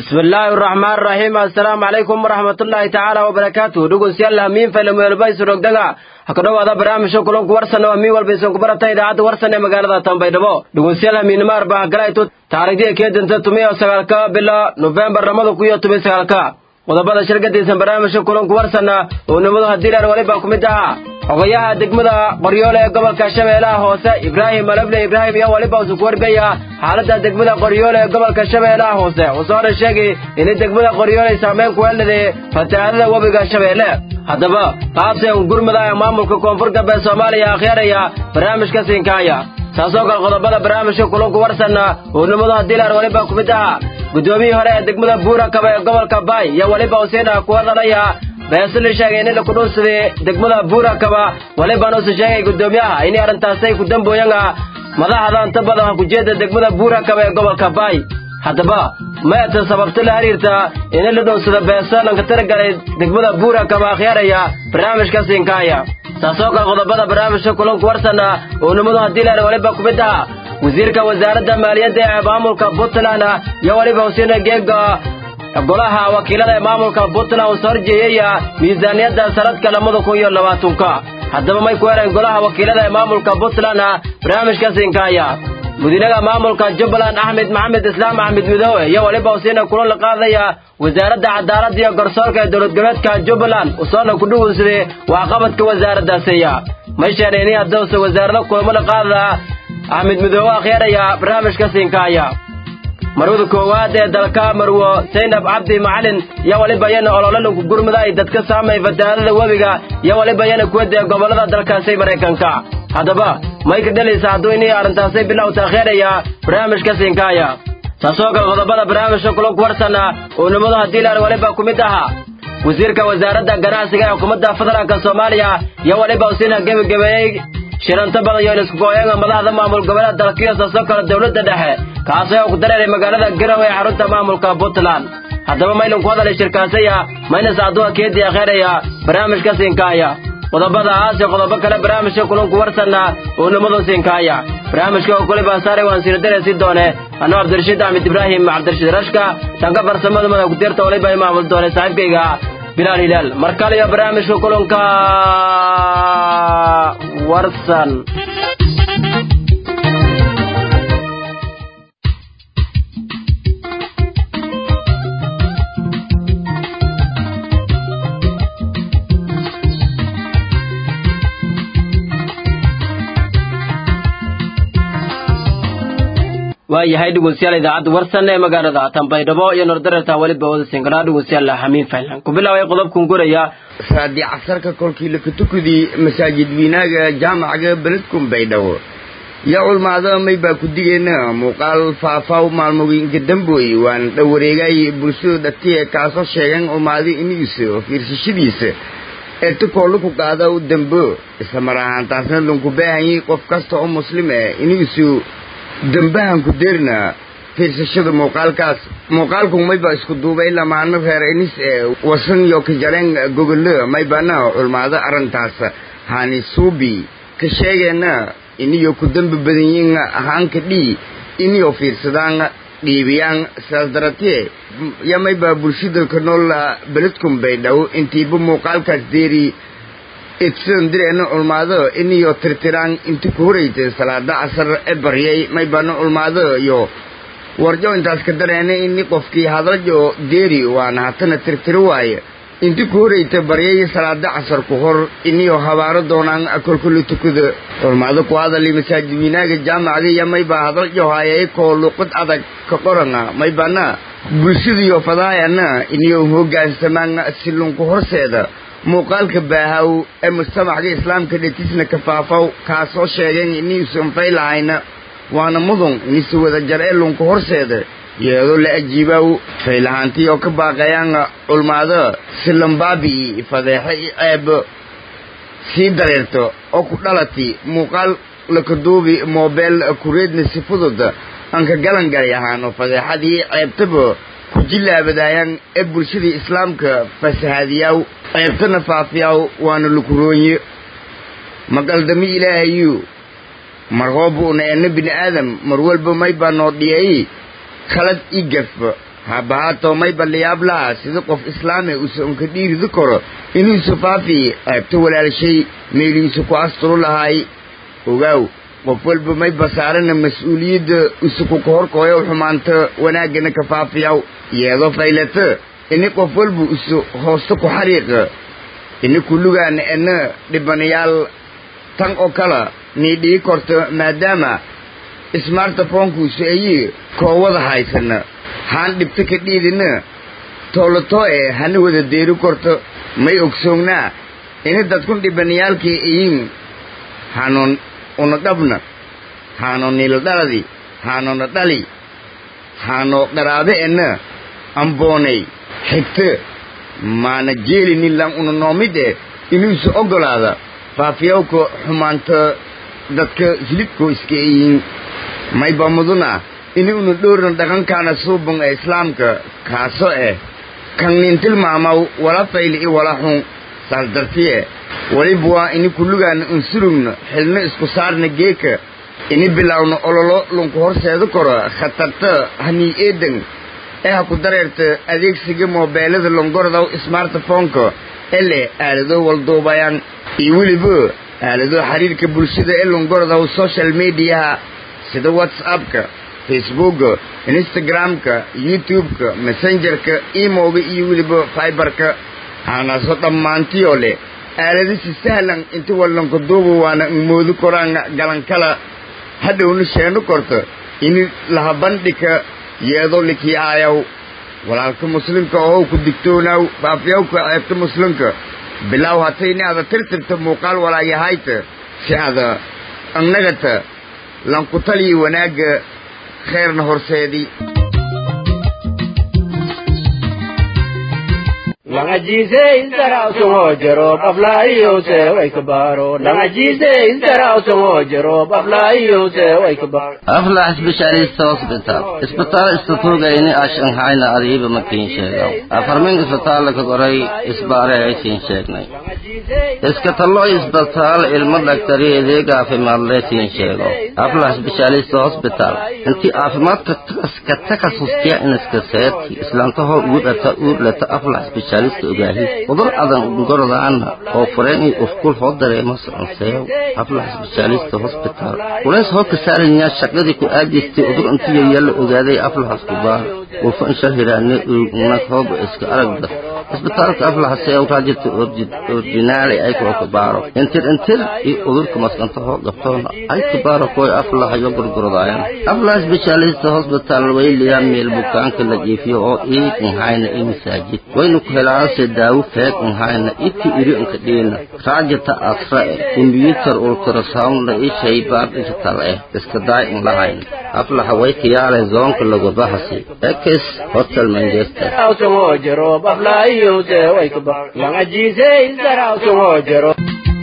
بسم الله الرحمن الرحيم السلام عليكم ورحمة الله تعالى وبركاته دقوا سيالله مين فيلم يلبيس رقدقا هكذا هذا برامج كلهم كورسنا ومين والبيسون كبرتا إذا عاد ورسنا مقالة تنبيدبو دقوا سيالله مين مار بقرايتو تاريخي كيد انت 109 بلا نوفمبر رمضان كويو 109 ودبada shirkadiisa barnaamijka kulanku warsana oo nimada hadii la wali baa kumida ogayaha degmada Qoryoole ee gobolka Shabeellaha Hoose Ibrahim Malable Ibrahim yaa wali baa soo warbaya xaaladda degmada Qoryoole ee gobolka Shabeellaha Hoose oo soo sheegay in degmada Qoryoole saameyn ku leedahay fatahaadda wabiga Shabeelle hadaba qaabse gurmada maamulka koonfurta ee Soomaaliya akhiiraya barnaamijka siinkaaya taasoo qodobada barnaamijka kulanku warsana oo nimada hadii la wali baa kumida gudoomiye hore ee degmada Buurakaba ee gobolka Baay yaa waliba Hussein ku wadalaya beesal sheegay in la ku dhunsaday degmada Buurakaba waliba noo sheegay gudoomiyaha in arintaasay ku dambeeyaan madaxda inta badan ku jeeda degmada Buurakaba ee gobolka Baay hadaba ma ta sababta la xiriirta in la dhunsada beesal ka targalay degmada Buurakaba akhiiraya barnaamijka siinkaaya taasoo qodobada barnaamijka kulanku warsana oo nimada hadii la waliba ku bidaa wasiirka wasaaradda maaliyadda ee maamulka Puntland iyo waliba Hussein Geega golaha wakiilada ee maamulka Puntland oo sarjeeyay miisaaniyadda sanadka 2020 hadaba may ku yareen golaha wakiilada ee maamulka Puntland barnaamijka siinkaaya mudanaha maamulka Jubbaland Ahmed Maxamed Islaam Ahmed Midoobe iyo waliba Hussein kulan la qaadaya wasaaradda cadaaladda iyo garsoorka ee dowlad goboleedka Jubbaland oo soo ku dhuunsaday waxqabadka wasaaraddaasiya may sheegeen hadda wasaaradda kulamo la qaada Ahmed Midoobe akhiiraya barnaamijka siinkaaya marwada koowaad ee dalka marwo Zainab Abdi Macalin ya waliba yana ololadan ku gurmaday dadka saamay fatahaadda wabiga ya waliba yana ku wada gobolada dalkaasi Mareykanka hadaba may ka dhalaysaa doonay arintaasay bilow taakhiiraya barnaamijka siinkaaya taasoo qodobada barnaamijka kulanku warsana oo nimada hadii la waliba kumid aha wasiirka wasaaradda ganacsiga ee xukuumadda federaalka Soomaaliya ya waliba Hussein Gebegebeey shiranta badan iyo isku gooyaan madaxda maamul goboleedka dalkiisa soo kala dawladda dhexe kaasoo ku dareeray magaalada Garowe ee xarunta maamulka Puntland hadaba maylan ku hadalay shirkaasaya mayna saacado keedii akhiiraya barnaamijka siinkaaya qodobada qodobo kale barnaamijka kulanku warsana oo nimada siinkaaya barnaamijka oo kale baasaare waan sii doone anoo Cabdirashiid Ahmed Ibrahim Cabdirashiid Rashka tanka farsamada madax ku dirta waliba maamul doone saaxiibkayga Bilal Hilal markale iyo barnaamijka kulanka warsan waayahay dhageystayaal idaacadda warsan ee magaalada Tanbaydhabo iyo Nordarta waliba wada singaraa dhageystayaal Xamiin Faylan ku bilaabay qodobkan guraya saadi casarka kolkii la kutukudii masaajid wiinaga jaamaca beledkum Baydhabo ya ulmaada may ba ku digeena muuqaal faafaw maalmooyinka damboy waan dhawareegay bulshada dadkii ka soo sheegan umaadi inuu fiirsashadiisa ee tukool ku qaada u dambo isla maraan taasna lunku baahanyi qof kasta oo muslim ah inuu dambahan ku deerna fiirsashada muuqaalku may ba isku duubay lamaano reer inis ee wasan iyo ka jareen Google may bana ulmaada arintaas hani suubi ka sheegayna iniyo ku dambe badan yihiin ahaanka iniyo fiirsadaan dhiibiyaan sadartee ya may ba bulshada ka nool beledkum Baydhabo intiiba muuqaalkaas deeri itsan direena ulmaado iniyo tirtiraan inta ku horeeyay salaada asar ee bariyay may bana ulmaado iyo warjo intaas ka dareena in qofkii hadaljo deeri waana hatana tirtiro waaye inta ku horeeyay bariyay salaada asar ku hor iniyo habaaro doonaan akolkulu tukuda ulmaado ku hadalay masaajid wiinaga jaamacada ya may ba hadaljo hayay ko luqad adag ka qorana may bana bulshadiyo fadaayana iniyo hoggaansamaan silun ku horseeda muuqaalka baahaw ee mujtamaca islaamka dhatiisna ka faafaw ka soo sheegeen inuu sanfaylaayna waana mudan inuu wada jareelun ku horseeda iyadoo la ajiibaw faylahantii oo ka baaqayaan ulmaada silambaabi fadeexay eeb si dareerto oo ku dhalati muuqaal la kaduubi mobile kureedna si fudud aan ka galan galay ahaan fadeexadii eebtaba ku jilaabadayaan ee bulshada islaamka fasahaadiyaw eebtana faafiyaw waana lukurooye maqaldami ilaahayu marhoobu na nabi aadam mar walba may baa noo dhiyay khalad igaf habaato may baliyaab laha sida qof islaami uusan ka dhiiridi karo inuu safaafi aabto walaalshay meeliisu ku asturo lahay ogaaw qof walba may basaarana mas'uuliyadda isugu ka horkooyo xumaanta wanaagana ka faafiyaw iyadoo faylata in qof walba isu hoosto ku xariiqa in kullugaan ana dhibanayaal tan oo kala niidii korto maadaama smartphone-ku ay koowada haysana haan dhibta ka dhiidina toolato hana wada deeri korto may ogsoognaa in dadku dhibanayaalkii iin hanon una dhabna hanon nildaladi hanon dhali hano qaraabe ena amboonay xigta maana jeeli nilan una noomide inuu soo ogolaada faafiyowka xumaanta dadka hilibko iska iin may baamuduna inuu dhooran dhaqankaana suuban ee islaamka kaaso kan nintil maamaw wala fayli wala xun saldartiye waliba in kullugaan unsurugna xilna isku saarna geeka in bilawno ololo lunku horseedo karo khatarta hani eedan ku dareerta adeegsiga mobilada longorda smartphone-ka ele aalado walduubayaan iyo waliba aalado xiriirka bulshada ee longorda social media sida WhatsApp-ka Facebook, Instagram-ka, YouTube-ka, Messenger-ka, email-ka iyo waliba Fiber-ka ana soo dhamaantiyo leh aalada si sahlan inta wallan ku duubo waana moodu koraan galan kala hadhowna sheeno korto in la bandhika iyadoo likiyaayow walaalka muslimka oo ku digtoonaw baafiyowka ayta muslimka bilaw hatayna ada tirtirta muuqaal walaayahayta si ada annagata lan ku tali wanaaga khayrna horseedi Langajize intara usongojero bablaiyo se waikbaro Langajize intara usongojero bablaiyo se waikbaro Afla specialist hospital istatuga ini ashan hayna adiba makin sheegaw afarmin isbitaal ka goray isbaare ay siin sheegnay iska talo isbitaal ilmo dhaktari adeega caafimaad leh siin sheegaw Afla specialist hospital inti caafimaadka ka takasustiya in iska seeti islaanta hoo wadata urlata Afla specialist ogaahi udur adan gorodaan oo fureen iskul hoo dareemo saanseeyo Afla specialist hospital walaas hoo ka saaraya shaqadii ku aadistay udur intii yalla ogaaday Afla hospital oo fan shahiraane una hoob iska aragda isbitaalka Afla haseeyo raajito ordinary ay ku baaro intir udurka maskanta hoo qabtoona ay ku baaro kooy Afla hayo gorgorodaan Afla specialist hospital way liya meel bukaanka la jiifiyo oo in hayna masaajid waynu ku helaasay daawo feeg in hayna inti iri inka dheena raajita asra computer ultrasound la ishay baad digital iska daay in lahayn Afla way kiyaale zoonka lagu bahasi ekes hotel Manchester usongojero bablaiyo se waikbaro Langajize intara usongojero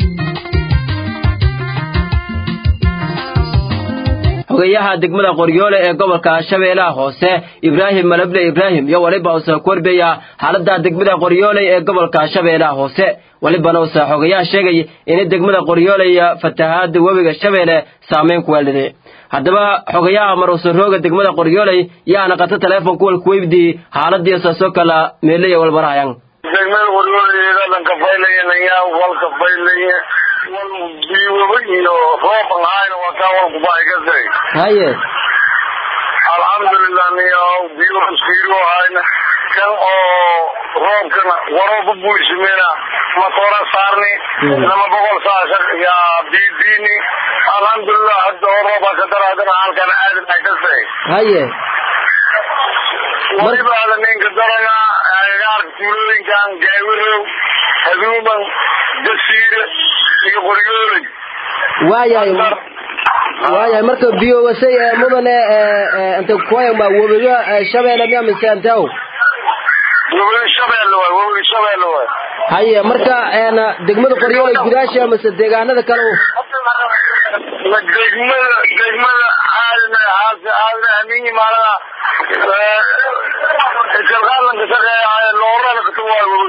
xogayaha degmada Qoryoole ee gobolka Shabeellaha Hoose Ibrahim Malable Ibrahim iyo waliba uu soo korbeeya xaaladda degmada Qoryoole ee gobolka Shabeellaha Hoose waliba uu soo xogayaha sheegay in degmada Qoryoole iyo fatahaada wabiga Shabeelle saameyn ku leedahay haddaba xogayaha marusoo rooga degmada Qoryoole yaana qata telefoon kuwal ku weydii xaaladdiisa soo kala meelay walbaraayaan degmada Qoryoole ee ka faylayeen walka faylayeen biyo roob aan wata walku baaygasay haye alxamdulillah niyo biyo siiro hayna kan oo roobkana waroob buushmeena motora saarni lama boqol saasha ya bidini alxamdulillah hadda rooba ka daraadana halkan aad ay gasay haye waliba ninka darana ayaar tuulooyinkan gaawiro haduuban dasiire iyo Qoryoole waaya marka biyo wasay mudane inta kooy ma wabiga Shabeelle ma misantaw wabiga Shabeelle haye marka degmada Qoryoole gudaasha ama deegaanada kale degmada aadna amini maalada jalqaadan ka shaqeeya loorada ka tuwaayo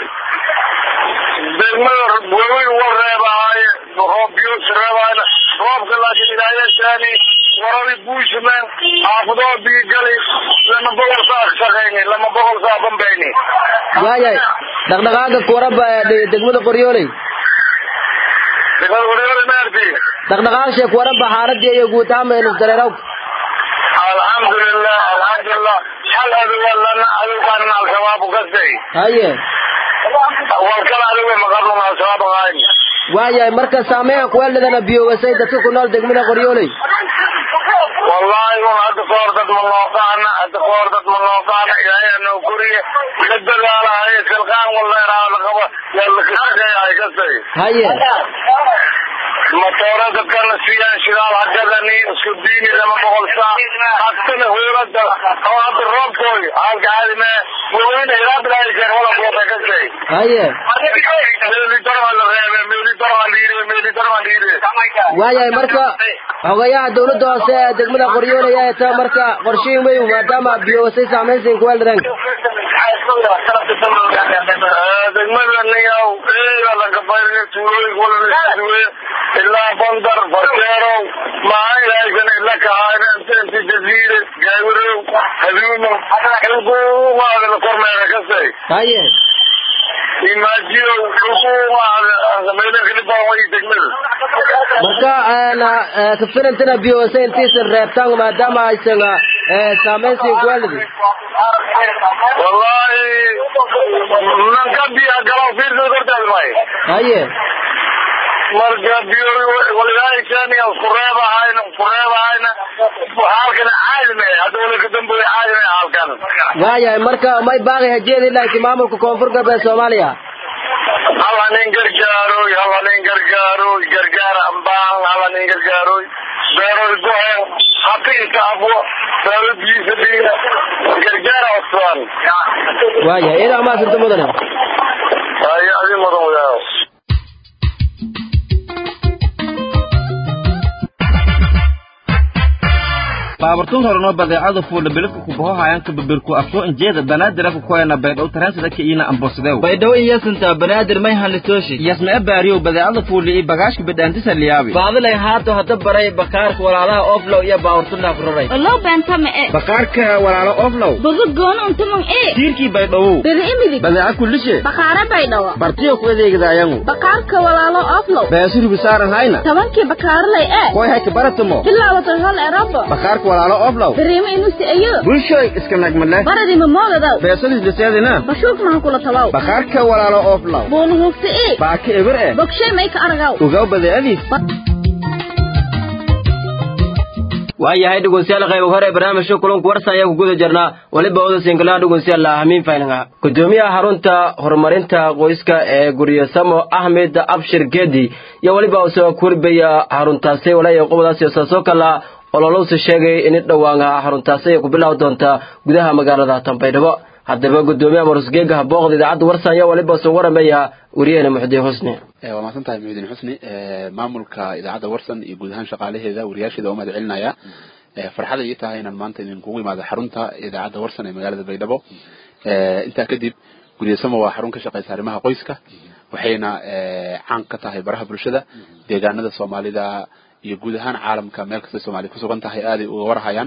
degmada wabiga wareebaaye roob biyo sareebaana roobka laakiin ilaahay shaani warabi buushman xaafadoo biigali lama boqol saa shaqayni lama boqol saa bambayni waayay dhaqdhaqaaga kuwaraba degmada qoryooley degmada qoryooley maarti dhaqdhaqaaqshe kuwaraba xaaladii iyo guud ahaan inuu dareeraw alxamdulillah hal adwalana adwan al-shabaab qasay haye walkala adwan maqarnu al-shabaab qayn waayay marka saameeya kuwalidana biyo wasay dadka ku nool degmada qoryooley wallahi hada qoordad manooqana ilaahay noo kuriye dadalaala ay kalqaan wallahi raala qaba yalla ay qasay haye motora dadkan siyaan shidaal hadani isku diini lama boqol saa hadana hoorada oo hada roobkooy halka aadime weyn ilaad la ilaa wala boota kasay haye waayay marka xogayaha dawladda hoose degmada qoryooley ay taa marka qorsheyn weyn maadaama biyo wasay saameynayeen kuwa liran degmada niyow la gabayna tuulooy wala ilaa bandar barkeero maa ilaahay la kaayna inta jaziire gaawiro haduumo ilgu waa la kormeera kasay haye imaajiyo zamayna khalifa way degmada marka ana ka filantina biyo wasay intiisa reebtaan maadaama aysan saameynayeen kuwa liran wallahi man kabiya galaw fiirso kortaad may haye marka biyo walaay kani qureebahayna halkan caadime hadoo ka dambeeyay caadime halkan waayay marka may baaqay hajeed ilaa maamulka koonfur galbeed Soomaaliya halanin gargaaro gargaar ambaan halanin gargaaro beero go'ay hatinka abo beero biisadiina gargaar aslan waayay ila ma sirta mudane ay adi mudan wadaao baabartun horno badeecada fuula bilka ku boohayaan ka babirku afto injeeda banaadir ku koyna baydhow taransada ka ina ambosadew baydhow iyasanta banaadir may halitooshi yasma baariyo badeecada fuula iyo bagaashka bidantisa liyaabi baadilay haato hada baray bakaarka walaalaha oflow iyo baabartuna furay loo banta ma bakaarka walaalo oflow bugu goon untumon tiirki baydhow bari imidi badeeca kullishe bakaara baydhow bartiyo ku adeegadaayaan bakaarka walaalo oflow beesuru bisaaran hayna tabanki bakaarlay koy hay ka baratamo tilaawato hal erabo bakaarka walaalo oflow dareema inuu si ayo bulshoy iska nagmale baradi ma moodada beesadu liseedina bashuuk ma kula tabaw bakaarka walaalo oflow boonu hogta baaki eber bogshay may ka aragaw ugaw badeecadiis waayahay dhegeystayaal qayb hore barnaamijka kulanka warsan ayaa ku guda jirnaa waliba wada singalaha dhegeystayaal ahmiin faynanga gudoomiyaha xarunta horumarinta qoyska ee Guryasamo Ahmed Abshir Gedi iyo waliba soo kurbaya xaruntaasi walaa qobadaas soo kala ololowsi sheegay in dhawaanga xaruntaasi ku bilaw doonta gudaha magaalada Tanbaydhabo haddaba gudoomiyaha Marusgeega booqda idaacada warsan ayaa waliba soo waramaya wariyana Muxdiin Husni waa maasantahay Muxdiin Husni maamulka idaacada warsan iyo guud ahaan shaqaalaheeda wariyaashada oo madcelinaya farxad ay tahay inaan maanta idinku imaado xarunta idaacada warsan ee magaalada Baydhabo inta kadib Guryasamo waa xarun ka shaqeysa arrimaha qoyska waxayna caan ka tahay baraha bulshada deegaanada Soomaalida iyo guud ahaan caalamka meel kasta Soomaaliya ku sugan tahay aad ay uga warhayaan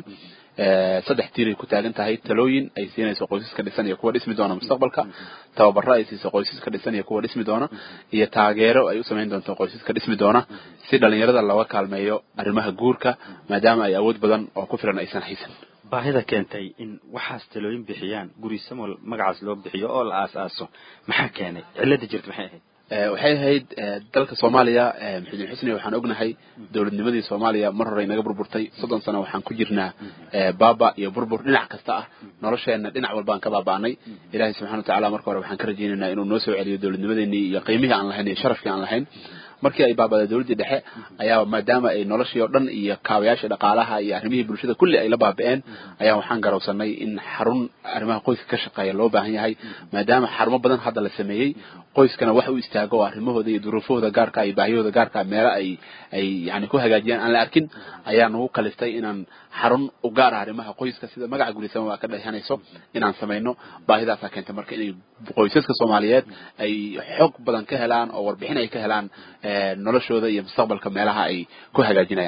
saddex tiir ay ku taagan tahay talooyin ay siinayso qoysaska dhisan iyo kuwa dhismi doona mustaqbalka tababarro ay siiso qoysaska dhisan iyo kuwa dhismi doona iyo taageero ay u sameyn doonto qoysaska dhismi doona si dhalinyarada looga kaalmeeyo arrimaha guurka maadaama ay awood badan oo ku filan aysan haysan baahida keentay in waxaas talooyin bixiyaan Guryasamo magacaas loo bixiyo oo la aasaaso maxaa keenay cilada jirta maxay ahayd waxay ahayd dalka Soomaaliya Muxdiin Husni waxaan ognahay dawladnimadii Soomaaliya mar hore inaga burburtay 30 sano waxaan ku jirnaa baaba iyo burbur dhinac kasta ah nolosheena dhinac walba aan ka baabaanay Ilaahay subhanahu wa ta'ala marka hore waxaan ka rajaynaynaa inuu noo soo celiyo dawladnimadeennii iyo qiimihii aan lahayn iyo sharafkii aan lahayn markii ay baabada dawladda dhexe ayaa maadaama ay noloshii oo dhan iyo kaabayaasha dhaqaalaha iyo arrimihii bulshada kulli ay la baaba'een ayaa waxaan garowsanay in xarun arrimaha qoyska ka shaqeeya loo baahan yahay maadaama xarumo badan hadda la sameeyay qoyskana wax uu istaago arrimahooda iyo duruufahooda gaarka ay baahiyooda gaarka meelo ay yani ku hagaajiyaan aan la arkin ayaa nagu kaliftay inaan xarun u gaar ah arrimaha qoyska sida magaca Guryasamo waa ka dhaxanayso inaan sameeyno baahidaas keentay marka inay qoysaska Soomaaliyeed ay xog badan ka helaan oo warbixin ay ka helaan noloshooda iyo mustaqbalka meelaha ay ku hagaajinayaan insha Allah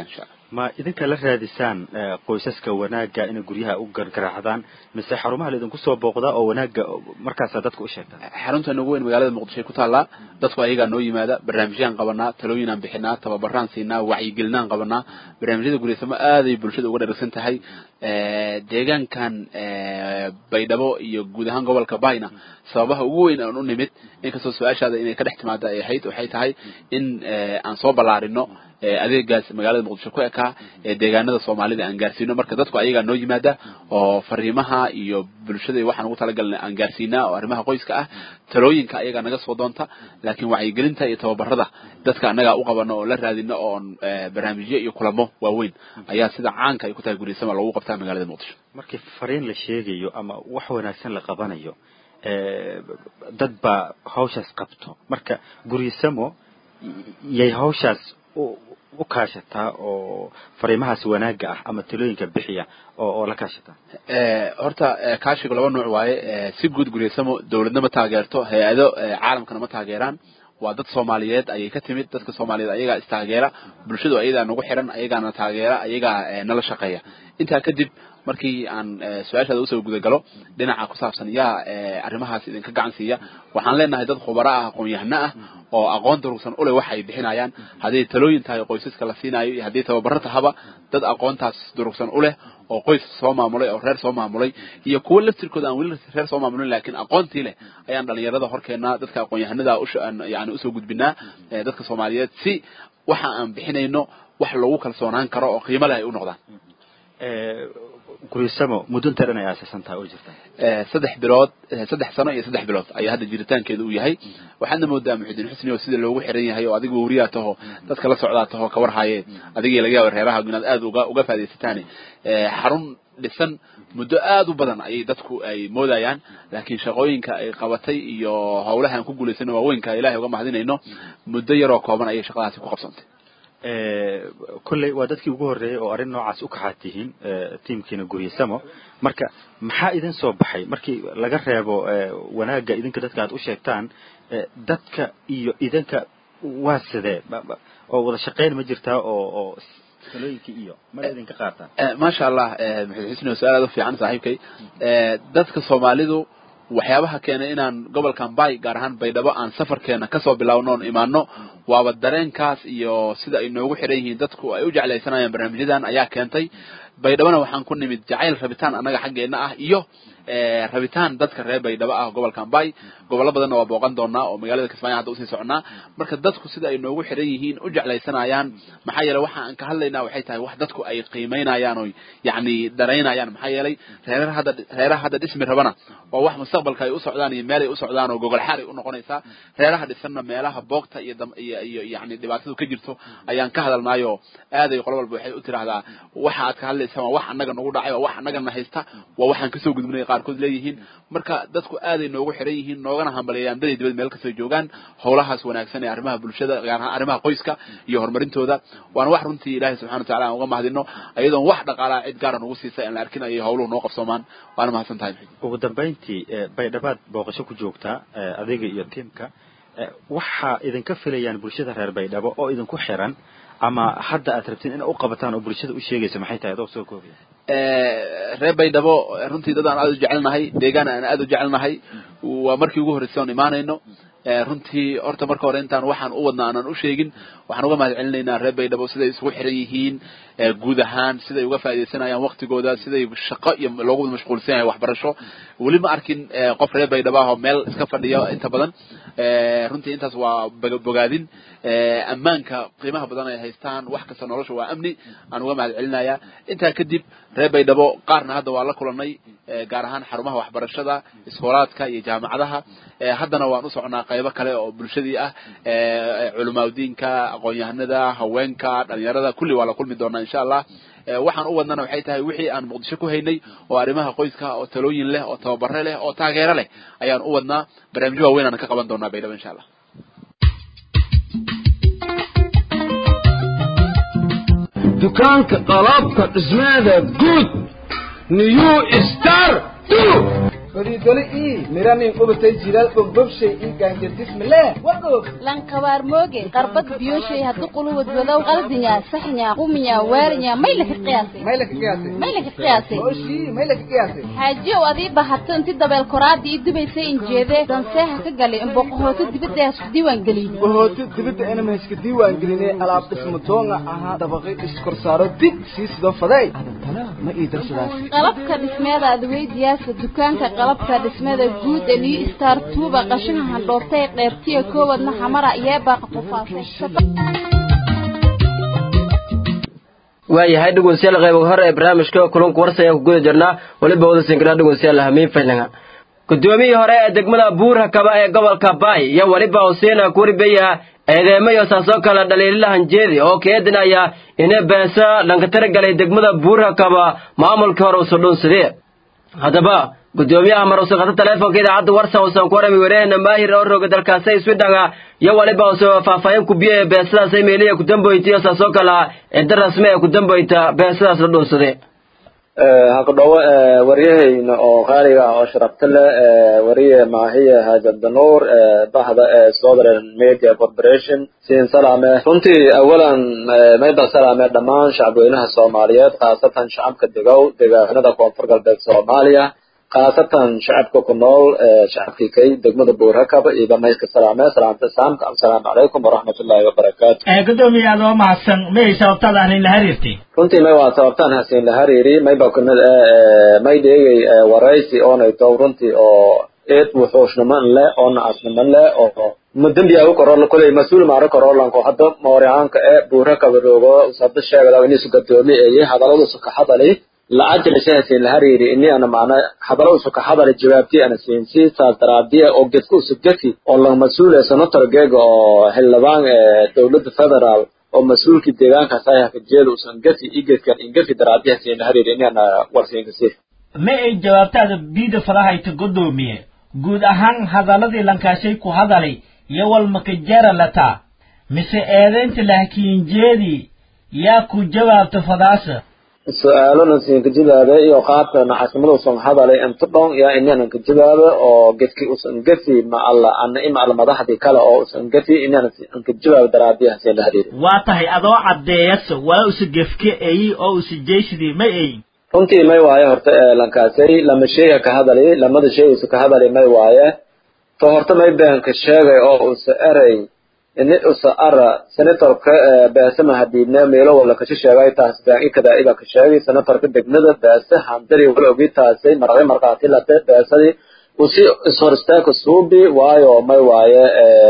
ma idinka la raadisaan qoysaska wanaaga in guryaha u gargaraacdaan mise xarumaha idinku soo booqda oo wanaaga markaas dadku u sheegtaan xarunta ugu weyn magaalada Muqdisho ku taala dadku ayaga noo yimaada barnaamijyaan qabanaa talooyin aan bixinaa tababaraan siinaa wacyigelin qabanaa barnaamijyada guuleysama aad ay bulshada uga dharagsan tahay deegaankan Baydhabo iyo guud ahaan gobolka Bayna sababaha ugu weyn aan u nimid inkastoo su'aashaada inay ka dhex timaado ay ahayd waxay tahay in aan soo balaarino adeegaas magaalada Muqdisho ku ekaa deegaanada Soomaalida aan gaarsiino marka dadku ayaga noo yimaada oo fariimaha iyo bulshada waxaan ugu talagalnay aan gaarsiinaa oo arrimaha qoyska ah talooyinka ayaga naga soo doonta laakiin wacyigelinta iyo tababarada dadka anaga u qabano oo la raadino oo barnaamijyo iyo kulamo waaweyn ayaa sida caanka ay ku tahay guuleysama lagu qabtaa magaalada Muqdisho markii fariin la sheegayo ama wax wanaagsan la qabanayo dad ba hawshaas qabto marka guuleysamo yay hawshaas u kaashataa oo fariimahaas wanaaga ah ama talooyinka bixiya oo la kaashataa horta kaashiga laba nooc waaye si guud guuleysamo dawladnimo taageerto hay'ado caalamkana ma taageeraan waa dad Soomaaliyeed ayay ka timid dadka Soomaaliyeed ayaga istaageera bulshadu ayaga nagu xiran ayagana taageera ayaga nala shaqeeya inta kadib markii aan su'aashaada u soo guda galo dhinaca ku saabsan yaa arrimahaas idinka gacan siiya waxaan leenahay dad khubaro ah aqoon-yahano ah oo aqoon durugsan u leh waxa ay bixinayaan hadii talooyin tahay qoysaska la siinayo iyo hadii tababarro tahaba dad aqoontaas durugsan u leh oo qoys soo maamulay oo reer soo maamulay iyo kuwa laftirkooda aan weli reer soo maamulin laakiin aqoontii leh ayaan dhalinyarada horkeena dadka aqoon-yahanada yani u soo gudbinaa dadka Soomaaliyeed si waxa aan bixinayno wax lagu kalsoonaan karo oo qiimo leh ay u noqdaan guuleysamo mudunta dhan ay aasaasan tahay oo jirta 3 bilood 3 sano iyo 3 bilood ayaa hadda jiritaankeedu u yahay waxaana moodaa Muxudiin Xusni oo sida loogu xiran yahay oo adigu wariyaa taho dadka la socda taho ka war haye adiga laga yaabo reeraha inaad aad uga faa'iideysataan xarun dhisan muddo aad u badan ay dadku ay moodayaan laakiin shaqooyinka ay qabatay iyo hawlahan ku guuleysana waaweynka Ilaahay uga mahadinayno muddo yar oo kooban ay shaqadaasi ku qabsantay kulley waa dadkii ugu horeeyay oo arin noocaas u kaxaatihiin teamkiina guuleysamo marka maxaa idin soo baxay markii laga reebo wanaaga idinka dadka aad u sheegtaan dadka iyo idinka waa sidee oo wada shaqeyn ma jirtaa oo talooyinka iyo ma idinka qaataan ma sha Allah Muxudiin Xusni su'aalaad u fiican saaxiibkay dadka Soomaalidu waxyaabaha keenay inaan gobolkan Bay gaar ahaan Baydhabo aan safarkeena ka soo bilaawno imaano waaba dareenkaas iyo sida ay noogu xiran yihiin dadku ay u jeclaysanayaan barnaamijyadan ayaa keentay Baydhabana waxaan ku nimid jacayl rabitaan anaga xaggeena ah iyo rabitaan dadka reer Baydhabo ah gobolkan Bay gobollo badan waa booqan doonaa oo magaalada Kismaayo hadda u sii soconaa marka dadku sida ay noogu xiran yihiin u jeclaysanayaan maxaa yeelay waxa aan ka hadlaynaa waxay tahay wax dadku ay qiimeynayaan oo yaani dareynayaan maxaa yeelay reeraha hadda dhismi rabana oo wax mustaqbalka ay u socdaan iyo meel ay u socdaan oo gogol xaar ay u noqonaysaa reeraha dhisanna meelaha boogta iyo yaani dhibaatadu ka jirto ayaan ka hadalnaayo aad ay qolo walba waxay u tiraahdaa waxa aad ka hadlaysaa wax anaga nagu dhacay wax anaga na haysta waa waxaan ka soo gudbinay qaarkood leeyihiin marka dadku aad ay noogu xiran yihiin noogana hambaliyaan dibad meel ka soo joogaan howlahaas wanaagsan ee arrimaha bulshada gaar ahaan arrimaha qoyska iyo horumarintooda waana wax runtii Ilaahay subhanahu wa ta'ala aan uga mahadino ayadoon wax dhaqaalaha cid gaar ah ugu siisay in la arkin ay howluhu noo qabsoomaan waana mahadsantahay ugu dambeyntii Baydhabo booqasho ku joogta adiga iyo teamka waxa idinka filayaan bulshada reer Baydhabo oo idinku xiran ama hadda aad rabtiin in u qabataan oo bulshada u sheegayso maxay tahay adoo soo koobiya reer Baydhabo runtii dad aan aad u jecelnahay deegaan aan aad u jecelnahay waa markii ugu horeysay oo imaanayno runtii horta marka hore intaan waxaan u wadnaa aan u sheegin waxaan uga mahad celinaynaa reer Baydhabo siday isugu xiran yihiin guud ahaan siday uga faa'iideysanayaan waqtigooda siday shaqo iyo loogu mashquulsan yahay waxbarasho wali ma arkin qof reer Baydhabo oo meel iska fadhiyo inta badan runtii intaas waa bogaadin ammaanka qiimaha badan ay haystaan wax kasta nolosha waa amni aan uga mahad celinayaa inta kadib reer Baydhabo qaarna hadda waa la kulanay gaar ahaan xarumaha waxbarashada iskoolaadka iyo jaamacadaha haddana waan u soconaa qaybo kale oo bulshadii ah culimaadiinka aqoon-yahanada haweenka dhalinyarada kulli waa la kulmi doonaa insha Allah waxaan u wadnana waxay tahay wixii aan Muqdisho ku haynay oo arrimaha qoyska oo talooyin leh oo tababaro leh oo taageero leh ayaan u wadnaa barnaamijyo waaweyn aan ka qaban doonaa Baydhabo insha Allah dukaanka qalabka dhismaada guud New Star ودي إيه ميراني قبتي جلال قببشي إيه كان جديس ملا وقف لان كبار موجي قربت بيوشي هدو قلوة بدو قلدنيا سحنيا قوميا وارنيا ميلك قياسي ميلك قياسي وشي ميلك قياسي حاجي وادي بحث انت دبل كراد دي دبيسي انجيده دانسيها كغالي ان بوقهوت دبده اسku diiwan galiyo بهوت دبده انا ما اسku diiwan galinay alaab dhismo doonga aha dabaqay iskor saaro dib siisdo faday adantana ma ii darsadaas qalabka dhismeeda adweydiyaasha dukaanka qalabka dhismeeda guud ee New Star Tuba qashinaha handhoobtay qeybtiya koobadna xamara iyo baaq qufaasay waayahay dhageystayaal qayb hore ee barnaamijka kulanka warsaya ku guda jirnaa waliba wada singira dhageystayaal hamiin faylanga gudoomiye hore ee degmada Buura Kaba ee gobolka Baay iyo waliba Hussein Kuribeya eedeemayo saasoo kala dhaliilahan jeedi oo keedinaya inay beesa dhanka taragalay degmada Buura Kaba maamulka hore soo dhunsadee hadaba gudoomiyaha marusaqada telefoonka idaacada warsa oo ku warami wareena maahir oo roga dalkaasay Swidanga iyo waliba soo faafayeen ku biyay beesadaas ay meelay ku damboytay saasoo kala ee rasmi ay ku damboyta beesadaas la dhunsadee هكذا وريه أو خارج أو شربتله وريه معهية هذا الدنور بعد صدر الميديا كوربوريشن سين سلامة كنتي أولا ما يبقى سلامة دمان شعبينها الصوماليات خاصة شعب كدجو هنا ده كونفر قلب الصومالية خاصة شعب كونول شعب كي دقمة بورها كاب إذا ما يسك سلامة السلام عليكم ورحمة الله وبركاته. قدوم يا الله مع السن ما يسوي طلع عن الهريرتي. كنت ما واتوقتان هسين الهريري ما يبقى ما يدعي ورايسي أو نيتورنتي أو إيه وحوش نمان لا أو نعس نمان لا أو مدن بياو كرول كل مسؤول مارا كرول لانكو حتى موريان كبورها كبروجا وصدق الشيء هذا وني سكتومي إيه هذا لو سك حدا لي لا أجل شيء سين الهريري إني أنا معنا حدا لو سك حدا الجوابتي أنا سينسي ساترادية أو جتكو سكتي والله مسؤول سنتر جيج أو هلبان دولة فدرال أو مسؤول كديران كسايا في الجيل وسنجتي إيجت كان إنجتي درادية سين الهريري إني أنا ورسين كسير ما الجواب هذا بيد فراحة تقدمي guud ahaan hadaladii lankaashay ku hadalay iyo walma jara lata mise eedeynta laakiin jeedi yaa ku jawaabta fadaasa su'aalona siin ka jawaabay iyo qaabka nacasmada soo hadalay inta dhoon yaa inaan ka jawaabo oo gedki usan gafi ma alla ana ima al madaxdi kale oo usan gafi inaan ka jawaab daraadiyaha si la hariir waa tahay adoo cadeeyso waa usu gafke ay oo usu jeeshidi ma ay runtii may waaye horta lankaasay lama sheega ka hadalay lamada shay isu ka hadalay may waaye to horta may baan ka sheegay oo uu saaray in uu saara senatorka baasama hadiidna meelo wala ka sheegay taas baan ikada ila ka sheegay senatorka degmada baasa handari wala ogi taasay marqaati la baasadi وسي صورستاك الصوبي وايو ما وايه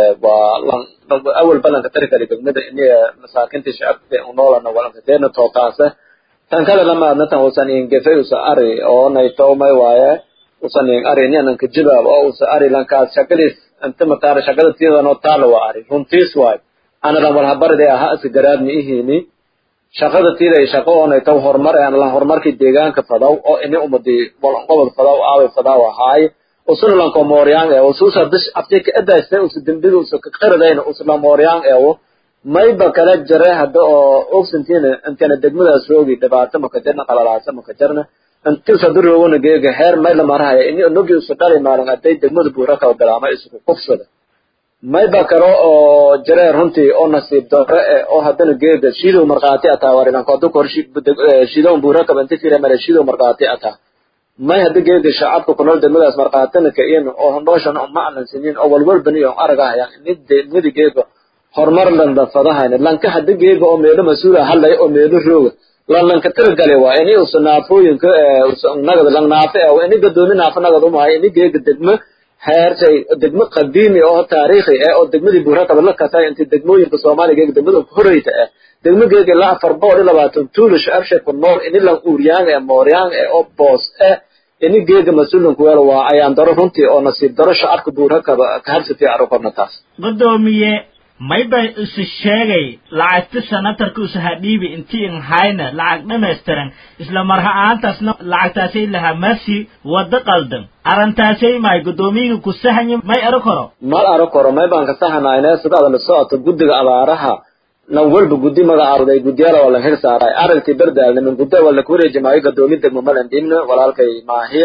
أول بلن كترك لدقمة إني مساكنت شعب ونولا ولا كتير نتوقعسه كان كذا لما نتا وسان ينجفي وسأري أو نيتو ما وايه وسان ينأري إني أنا كجباب أو سأري لانكاس شكليس أنت متعرف شكل تيجا نطالع وأري هم تيس واي أنا لما الحبر ده هأس جراد ميهني شقد تيجا شقو أنا يتو هرمر أنا لا هرمر كديجان كفضاو أو إني أمدي بالقبض فضاو أو فضاو هاي وصل لهم كموريان أو سوسة بس أفتك أدى استوى وسدمبل وسكخير دين وصل موريان أو ما يبقى كلا جراه هذا أوكسنتين أن كان الدجمة أسوقي تبعت مكترنا على العاصمة مكترنا أن تصدر هون جيج هير ما لما راه إني نوجي وسكاري ما لنا تي الدجمة بورك أو دراما يسوق قفصة ما يبقى كرا جراه هنتي أو نصيب دار أو هذا الجيج شيلو مرقاتي أتاوري لان كادو كرشي شيلو بورك بنتي في رمال شيلو مرقاتي أتا ما هذا جيد الشعب كقنال دمداس مرقاتنا كأين أو هندوشان أو معنا سنين أول ول بني أو أرجع يعني ند جيد هرمر لنا فضاها يعني لان كهذا جيد أو ميله مسؤولة هلا أو ميله روج لان كتر قالوا يعني وصنافو ينك وصنعد لان نافع أو إني قدومي نافع نقدوم هاي إني جيد الدجمة هير شيء الدجمة قديمي أو تاريخي أو الدجمة دي بورها قبل لك كسائي أنت الدجمة ينقصومالي جيد الدجمة بحريته دجمة جيد لا فربا ولا باتم طولش أرشة كنور إني لان أوريان موريان أو بوس إني جيد مسؤولون كويل وعيان دارو هنتي أو نصيب دارو شعرك بورها كهرسة يعرف النتاس. قدومي ما يبقى الشيء لعت سنتر كوس هديبي انتي هاينا لعت نمسترن إسلام مرها أنت أصلا لعت تاسي لها مرسي ودقلدم أرن تاسي ما قدومي كوسهني ما يأركره. ما أركره ما يبقى كسهنا الناس هذا الصوت جد على رها. نقول بجودي ما عارضي جودي ولا هرس عراي عرض تبرد من جودة ولا كوري جماعي قدومي دم ملان ديننا ولا كي ما هي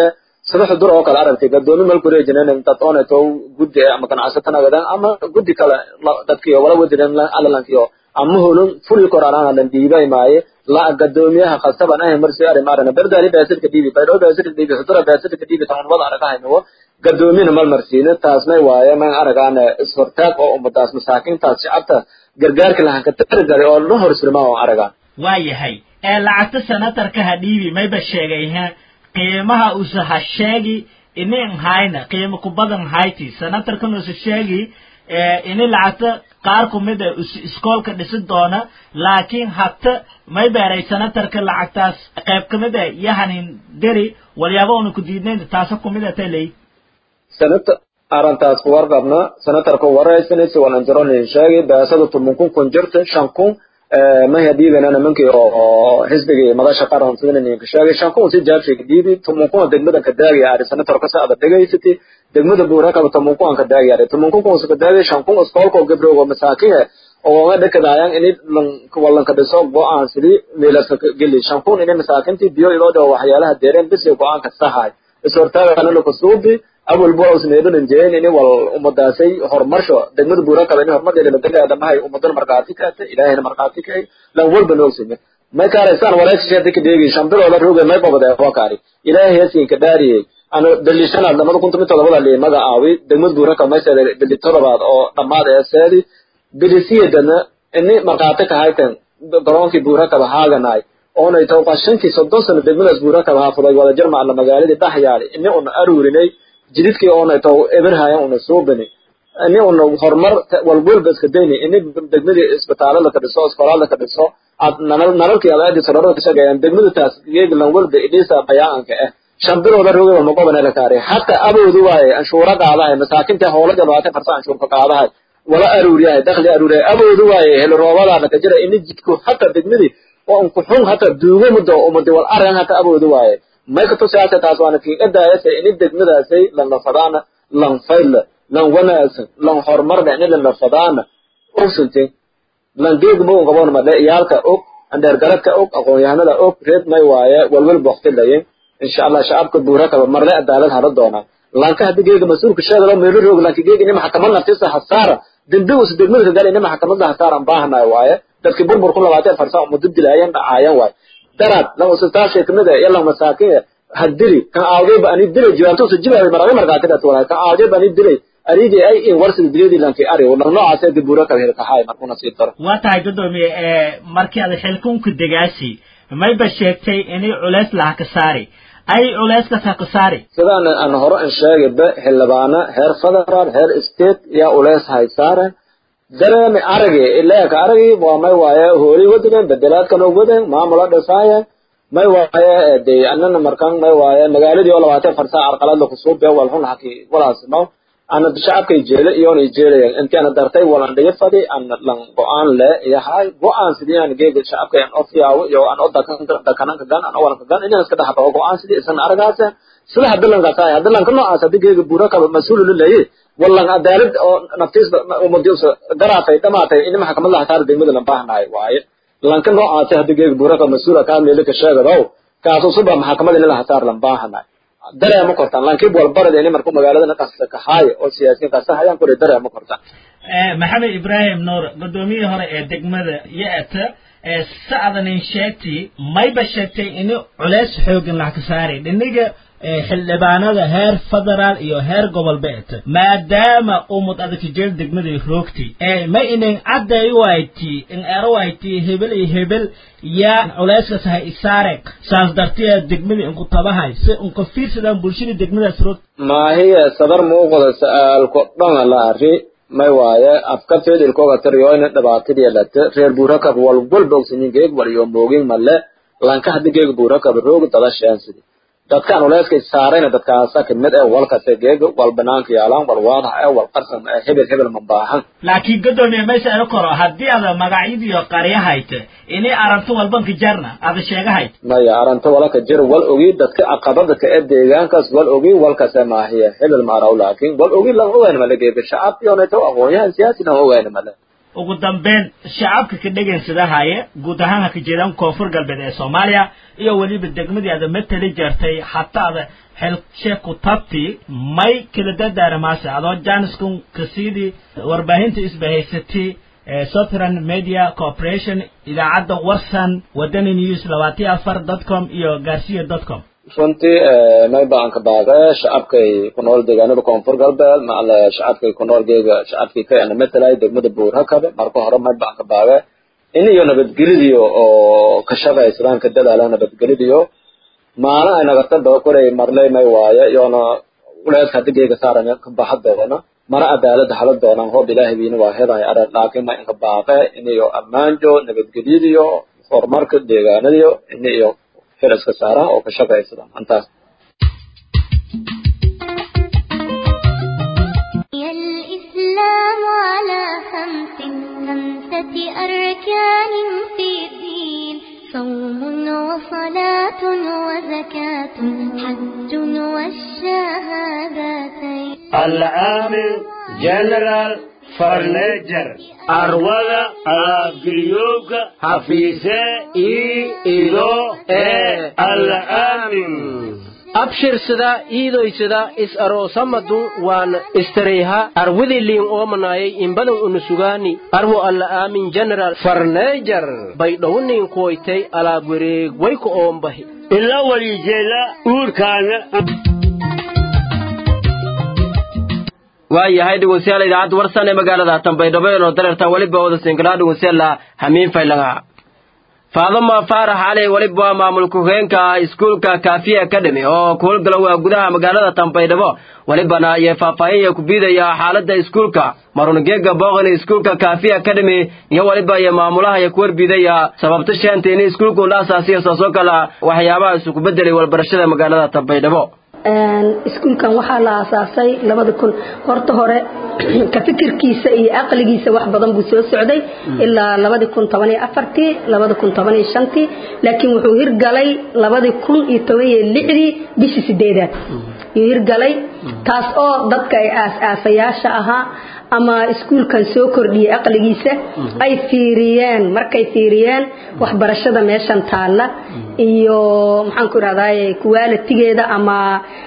صدح الدور أو كلا عرفتي قدومي ملكو ريجنين تطونه تو جد أما كان عصتنا قدام أما جد كلا تذكيه ولا ودين لا على لانكيو أما هولون فل قرآن على الديبة معي لا قدوميها خاصة بنا مرسي أري مارنا برداري بيسر كديبي بيرو بيسر كديبي حضرة بيسر كديبي تمن وضع ركاه إنه قدومين مال مرسينا تاسمي وايا من أرجعنا إسفرتاك أو متاس مساكين تاس شعبته جرجار كلها كتر جري أو نهر سلمة وأرجع waayahay lacagta sanatarka hadhiibi mayba sheegayha qiimaha usaha sheegi inay hayna qiimo ku badan hayti sanatarkan usaha sheegi inay lacagta qaar ku mid ah iskoolka dhisi doona laakiin hatta may beeray sanatarka lacagtaas qayb ka mid ah yahanin deri walyaabo uu ku diidneen taas ku mid ah talay sanata arantaas ku warqabna sanatarka waraysanaysa walan jaroon sheegi baasada tumunkun kun jirta shankun ما يديبنا أنا منك أو حسبي ماذا شقارهم سنين كشاغي شانكون سي جاب شيء جديد تمكون دغمدا كداغي على سنه تركسا ابا دغاي ستي دغمدا بوراكا تمكون كداغي على تمكون سو كداغي شانكون اسكول كو غبرو ومساكين او غدا كدايان اني والله كدسو go'aan sidii meelasa gali شانكون اني مساكنتي بيو يلود waxyaalaha deereen bis go'aan ka sahay isortaaga kana loo suubi awal buu usneedan injeen inay wal umadaasay horumarsho degmada buura kale inay horumar la tagay mahay umadan markaati ka ilaahayna markaati ka lan walba loo sameeyay ma kaaraysan walaashiisa dadka deegay shambiro la roogay may babada waa kaari ilaahay heesiin ka daariyay ana dalishana lamada kunta mid todoba leey maga aawi degmada buura kale maysa dalil todobaad oo dhamaad ee saadi bilisiyadana inay markaati ka haytan garoonkii buura kale haaganay oona ay tawqashankii 30 sano degmadaas buura kale haafaday wada jarma alla magaalada dhaxyaali inay on aruurinay jididkii oona taw eberhaya oona soo bani ani oona horumar walwal bas ka deynay in degmadii isbitaalada ka dhiso iskoolada ka dhiso ad nalalkii aad sararo ka shaqeeyaan degmada taas geega lan walba idisa bayaanka ah shambilooda roogay ma qobana la kaaray hatta aboodu waaye anshuura qaadahay masaakinta hawlada 20% anshuur ka qaadahay wala aruuriyahay dakhli aruuriyahay aboodu waaye hel roobada ka jira in jidku hatta degmadii oo ku xun hatta duugo muddo umada wal aran hatta aboodu waaye ما كنتو سياسة تاسوانا كي قد يسا إني دقمدا سي لن نفضانا لن فيل لن وناس لن حرمر بعني لن نفضانا أوسنتي لن ديق بو قبون مدى إيالكا أوك عندر قرأتك أوك أقول يهانا أوك ريد ما يوايا والول بوقت اللي إن شاء الله شعبك بوركا بمرلاء الدالات هردونا لن كهدي جيغ مسؤول كشاغ لو ميرو روغ لكي جيغ إنما حكمنا نفتيسا حسارة دندوس دقمدا قال إنما حكمنا حسارة مباهنا يوايا دادكي بربر كل واتين فرساء مدد الأيام عايان واي درات لو استاشي كمدا يلا مساكين هدري كان عاجب أني دري جوانتو سجبها بمرة مرقاتنا تولا كان عاجب أني دري أريد أي إن ورث دري لانك أري والله نوع سيد بورك هير كحاي مركونا سيطر واتاي قدومي مركي على حلكم كدقاسي ما يبشيكتي إني علاس لها كساري أي علاس كساري سيدا أنا هرو إن شاقب هلبانا هير فدرال هير استيت يا علاس هاي سارة درمي أرغي إلا يك أرغي وما يوايا هوري ودن بدلات كانوا ودن ما ملا دسايا ما يوايا دي أننا مركان ما يوايا مقالدي ولا واتين فرسا عرقلات لخصوب بيو والهون حكي ولا سماو أنا بشعب كي جيلي يون يجيلي انت أنا دارتي ولا ندي فدي أنا لن قوان لا يا هاي قوان سيدي أنا جيجي الشعب كي أن أوفياو يو أن أودا كانان كدان أنا ولا كدان إني نسكت حبا قوان سيدي إسان أرغاسا سلا هدلن غسايا هدلن كنو آسا دي جيجي بوركا مسؤول لله والله عدالة نفتيس ومديوس دراتي دماتي إنما حكم الله تعالى دي مدلن باهناي واي لكن نوع آسا هدي جيجي بوركا مسؤولة كامل لك الشيغة دو كاسو صبح محكمة الله تعالى باهناي درع مقرطان لكن بالبرد يعني مركو مقالة نقصة كحاي أو سياسيين قصة هايان كل درع مقرطان محمد إبراهيم نور قدومي هوري دقمد يأتى سعدن إنشاتي ما يبشتي إنه علاس حوق الله كساري لنجا xildhibaanada heer federaal iyo heer gobol beet maadaama umad adag jeel degmada roogti ma inay caday wayti in arwayti hebel iyo hebel ya culayska sahay isaarek saas dartiya degmada in ku tabahay si un ka fiirsadaan bulshada degmada roog ma hiya sadar muuqda sa'al ko dhan la ari may waaye afka feedil ko ga tariyo in dhabaatay la reer buuraka wal walbogsin geeg wariyo moogin malle lanka hadigeeg buuraka roog dadashaansi dadkan uleeska saarayna dadkaas ka mid ah walka sageego wal banaanka yaalan wal waadax ah wal qarsan hebel ma baahan laakiin gadoomiye meesha ay koro hadii aad magacyada iyo qariyahayte inay aranto walban ka jarna aad sheegahay maya aranto wala ka jir wal ogi dadka aqabada ka deegaankaas wal ogi walka samaahiya hebel ma raaw laakiin wal ogi la ogaan ma lageeyo shacab iyo neeto aqoonyahan siyaasi na ogaan ma ugu dambeyn shacabka ka dhegeysadahaya guud ahaan ka jeedaan koonfur galbeed ee Soomaaliya iyo waliba degmadii aad matali jartay xataa hel sheeku tabti may kala dadaarmaasa adoo jaanisku kasidi warbaahinta isbahaysatay Southern Media Corporation idaacadda warsan wadani news 24.com iyo garcia.com runtii may baan ka baaqay shacabkay ku nool deegaanada koonfur galbeed macala shacabkay ku nool geega shacabkii ka ana matalay degmada Buur-Hakaba marka hore may baan ka baaqay in iyo nabadgelyada oo ka shaqeeyaan ka dadaalaan nabadgelyada maana ay naga daba koray marlay may waaye yoona walaadka digeega saaran ka baxadoona mara cadaalad xalad doonaan hoob ilaahay wiina waa heeday arag laakiin ma in ka baaqay in iyo ammaanjo nabadgelyada horumarka deegaanada in iyo فرس كسارة أو كشفاء إسلام أنتاس الإسلام على خمسة أركان في الدين صوم وصلاة وزكاة حج والشهادتين العامل جنرال فرنجر أرولا أبريوك حفيسة إيدو الآمن أبشر سدا إيدو سدا إس أرو سمدو وان استريها أروذي لين أومناي إنبادن أنسوغاني أرو الآمن جنرال فرنجر بيدهوني كويتي على بريق ويكو أومبهي إلا وليجيلا أوركان waayahay dhegeystayaal idaacadda warsan ee magaalada Tanbaydhabo oo dareerta waliba wada singalaa dhegeystayaal hamiin faylaga Faadama Faarax Ali waliba maamulka hoggaanka iskuulka Kaafiya Academy oo ku howlgala gudaha magaalada Tanbaydhabo walibana ay faahfaahin ku bidaya xaaladda iskuulka marungeega booqan iskuulka Kaafiya Academy iyo waliba ay maamulaha ay ku warbidaya sababta sheentay in iskuulku la asaasiyo soo kala waxyaabaha isku bedelay walbarashada magaalada Tanbaydhabo iskuulkan waxaa la aasaasay 2000 horta hore ka fikirkiisa iyo aqligiisa wax badan buu soo socday ilaa 2014 2015 laakiin wuxuu hirgalay 2016 bishii 8aad iyo hirgalay taas oo dadka ay aasaasayasha ahaa ama iskuulkan soo kordhiyay aqligiisa ay fiiriyeen markay fiiriyeen waxbarashada meeshan taala iyo maxaan ku raadayay quality-geeda ama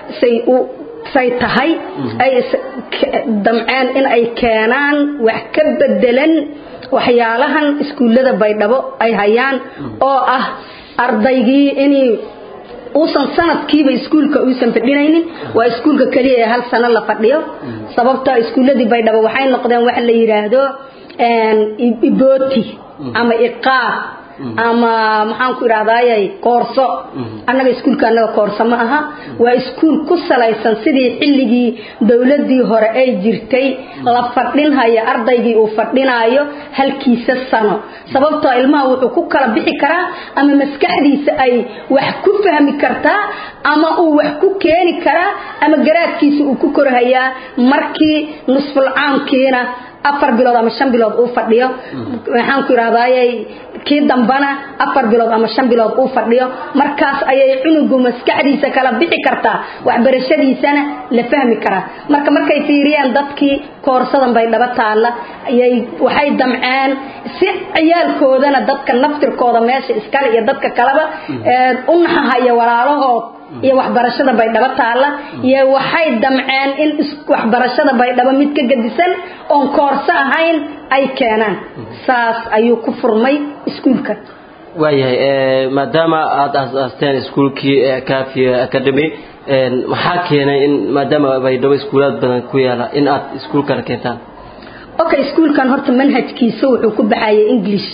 say tahay ay damcaan in ay keenaan wax ka bedelan waxyaalahan iskuulada Baydhabo ay hayaan oo ah ardaygii inay uusan sanadkiiba iskuulka uusan fadhinaynin waa iskuulka kaliya ee hal sano la fadhiyo sababta iskuuladii Baydhabo waxay noqdeen wax la yiraahdo iboti ama iqaa ama maxaan ku raadayay koorso annaga iskuulka annaga koorso ma aha waa iskuul ku salaysan sidii xilligii dawladii hore ay jirtay la fadhinaya ardaygii uu fadhinayo halkiisa sano sababtoo ilmaha wuxuu ku kala bixi karaa ama maskaxdiisa ay wax ku fahmi kartaa ama uu wax ku keeni karaa ama garaadkiisa uu ku korhayaa markii nusful caamkiina 4 bilood ama 5 bilood uu fadhiyo waxaan ku raadayay kii dambana 4 bilood ama 5 bilood uu fadhiyo markaas ayay cunugu maskaxdiisa kala bixi kartaa waxbarashadiisana la fahmi karaa markay fiiriyaan dadkii koorsadan Baydhabo taala ayay waxay damcaan si ciyaalkoodana dadka naftirkooda meesha iskale iyo dadka kaleba u naxaya walaalahood iyo waxbarashada Baydhabo taala iyo waxay damcaan in waxbarashada Baydhabo mid ka gadisan oo koorso ahayn ay keenaan saas ayuu ku furmay iskuulka waayahay maadaama aad aasasteen iskuulkii Kaafiya Academy maxaa keenay in maadaama Baydhabo iskuulad badan ku yaala in aad iskuulkan keentaan okay iskuulkan horta manhajkiisa wuxuu ku baxayay English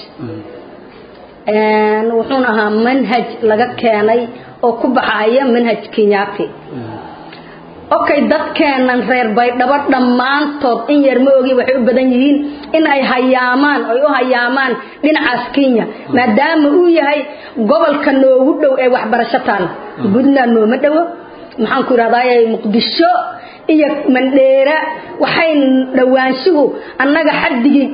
wuxuuna ahaa manhaj laga keenay oo ku baxaya manhaj Kenyaati okay dadkeenan reer Baydhabo dhamaantood in yar ma ogi waxay u badan yihiin in ay hayaamaan dhinacaas Kenya maadaama uu yahay gobolka noogu dhow ee waxbarasho taal Puntland nooma dhawo maxaan ku raadayay Muqdisho iyo mandheera waxay dhawaanshuhu annaga xaddigii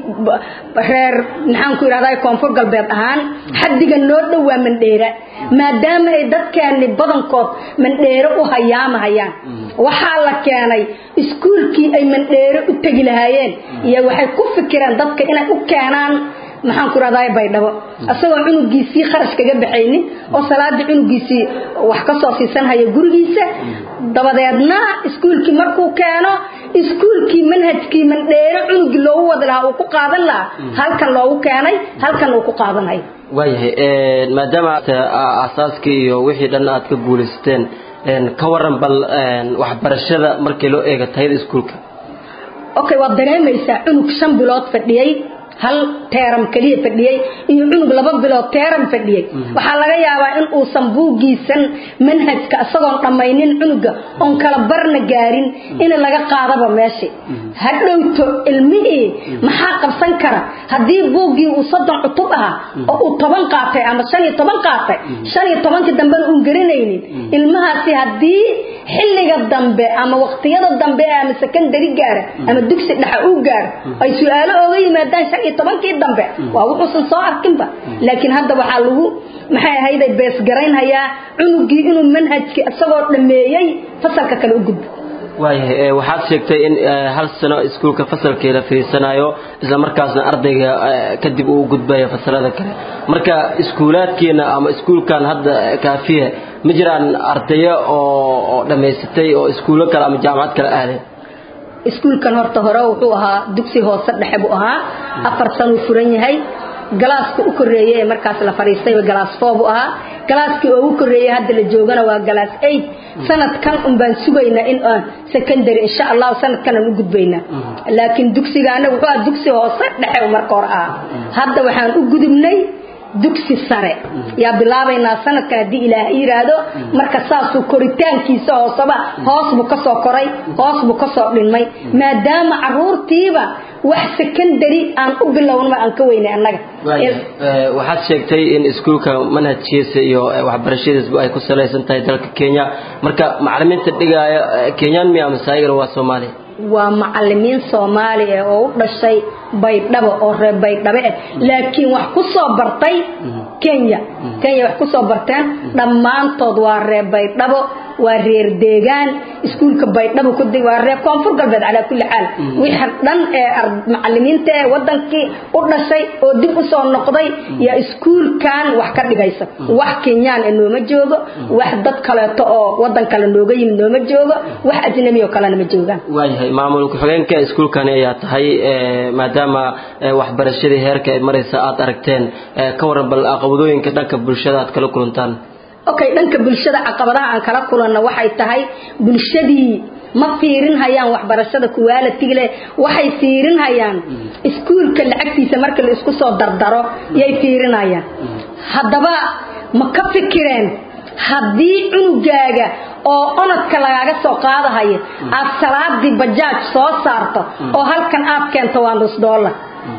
reer maxaan ku yiraahdaa koonfur galbeed ahaan xaddiga noo dhawaa mandheera maadaama ay dadkeeni badankood mandheero u hayaamahayaan waxaa la keenay iskuulkii ay mandheero u tagi lahaayeen iyo waxay ku fikireen dadka inay u keenaan maxaan ku raadaay baydhabo asagoo cunugiisii kharash kaga baxaynin oo salaada cunugiisii wax ka soo siisan haya gurigiisa dabadeedna iskuulkii markuu keeno iskuulkii manhajkii mandheero cunugii loogu wada lahaa uu ku qaadan lahaa halkan loogu keenay halkan uu ku qaadanayo waayahay maadaama asaaskii iyo wixii dhan aad ka guulaysteen ka waran bal waxbarashada markii loo eego tayada iskuulka okay waad dareemaysaa cunug 5 bilood fadhiyay hal teeram kaliya fadhiyay iyo cunug 2 bilood teeram fadhiyay waxa laga yaabaa in uu sanbuugiisan manhajka asagoon dhamaynin cunuga on kala barna gaarin in laga qaadaba meeshii hadhowto ilmihii maxaa qabsan kara hadii buugii uu 3 cutub ah oo uu 10 qaatay ama 15 qaatay 15 dambe uu garanaynin ilmahaasi hadii xilliga dambe ama waqtiyada dambe ama secondary gaar ama dugsi dhexe uu gaar ay su'aalo oga yimaadaan 15 dambe waa wuxuu soo arkinba laakiin hadda waxa lagu maxay ahayd bees garaynaya cunugii inuu manhajki asagoo dhameeyay fasalka kale u gudbo waayahay waxaad sheegtay in hal sano iskuulka fasalkeeda fiirsanayo isla markaasna ardayga kadib uu gudbayo fasalada kale marka iskuulaadkeena ama iskuulkan hadda kaafiye ma jiraan ardayo oo dhameystay oo iskuulo kale ama jaamacad kale aaday iskuulkan horta hore wuxuu ahaa dugsi hoose dhexe buu ahaa 4 sano furan yahay galaaska u koreeyay markaas la fariistay galaas 4 buu ahaa galaaskii ugu koreeyay hadda la joogana waa galaas 8 sanadkan baan sugaynaa in secondary insha Allah sanadkan u gudbayna laakiin dugsigaana wuxuu ahaa dugsi hoose dhexe marka hore ah hadda waxaan u gudubnay dugsi sare yaa bilaabayna sanadka hadii Ilaahay yiraahdo marka saasuu koritaankiisa hoos buu ka soo koray hoos buu ka soo dhinmay maadaama caruurtiiba wax secondary aan u bilowno aan ka weynay annaga waxaad sheegtay in iskuulka manhajkiisa iyo waxbarashadiisa ay ku saleysan tahay dalka Kenya marka macallimiinta dhigaya Kenyan miya masaayir waa Soomaali waa macallimiin Soomaali oo u dhashay baydhabo oo reer baydhabo laakiin wax ku soo bartay Kenya wax ku soo barteen dhamaantood waa reer baydhabo waa reer deegaan iskuulka baydhabo ku dii waa reer koonfur galbeed ala kulli xaal wixii dhan macallimiinta wadankii u dhashay oo dib u soo noqday ya iskuulkan wax ka dhigaysa wax Kenyan nooma joogo wax dad kale oo wadan kale nooga yimid nooma joogo wax ajnabi oo kale ma joogaan waayahay maamulka xogeenka iskuulkan ayaa tahay maadaama waxbarashadii heerka ay maraysa aad aragteen ka waran bal aqoonooyinka dhanka bulshada aad kala kulantaan okay dhanka bulshada caqabadaha aan kala kulanna waxay tahay bulshadii ma fiirin hayaan waxbarashada quality leh waxay fiirin hayaan iskuulka lacagtiisa marka la isku soo dardaro yay fiirinayaan haddaba ma ka fikireen hadii cunugaaga oo onadka lagaaga soo qaadahay aad salaadii bajaaj soo saarto oo halkan aad keento $1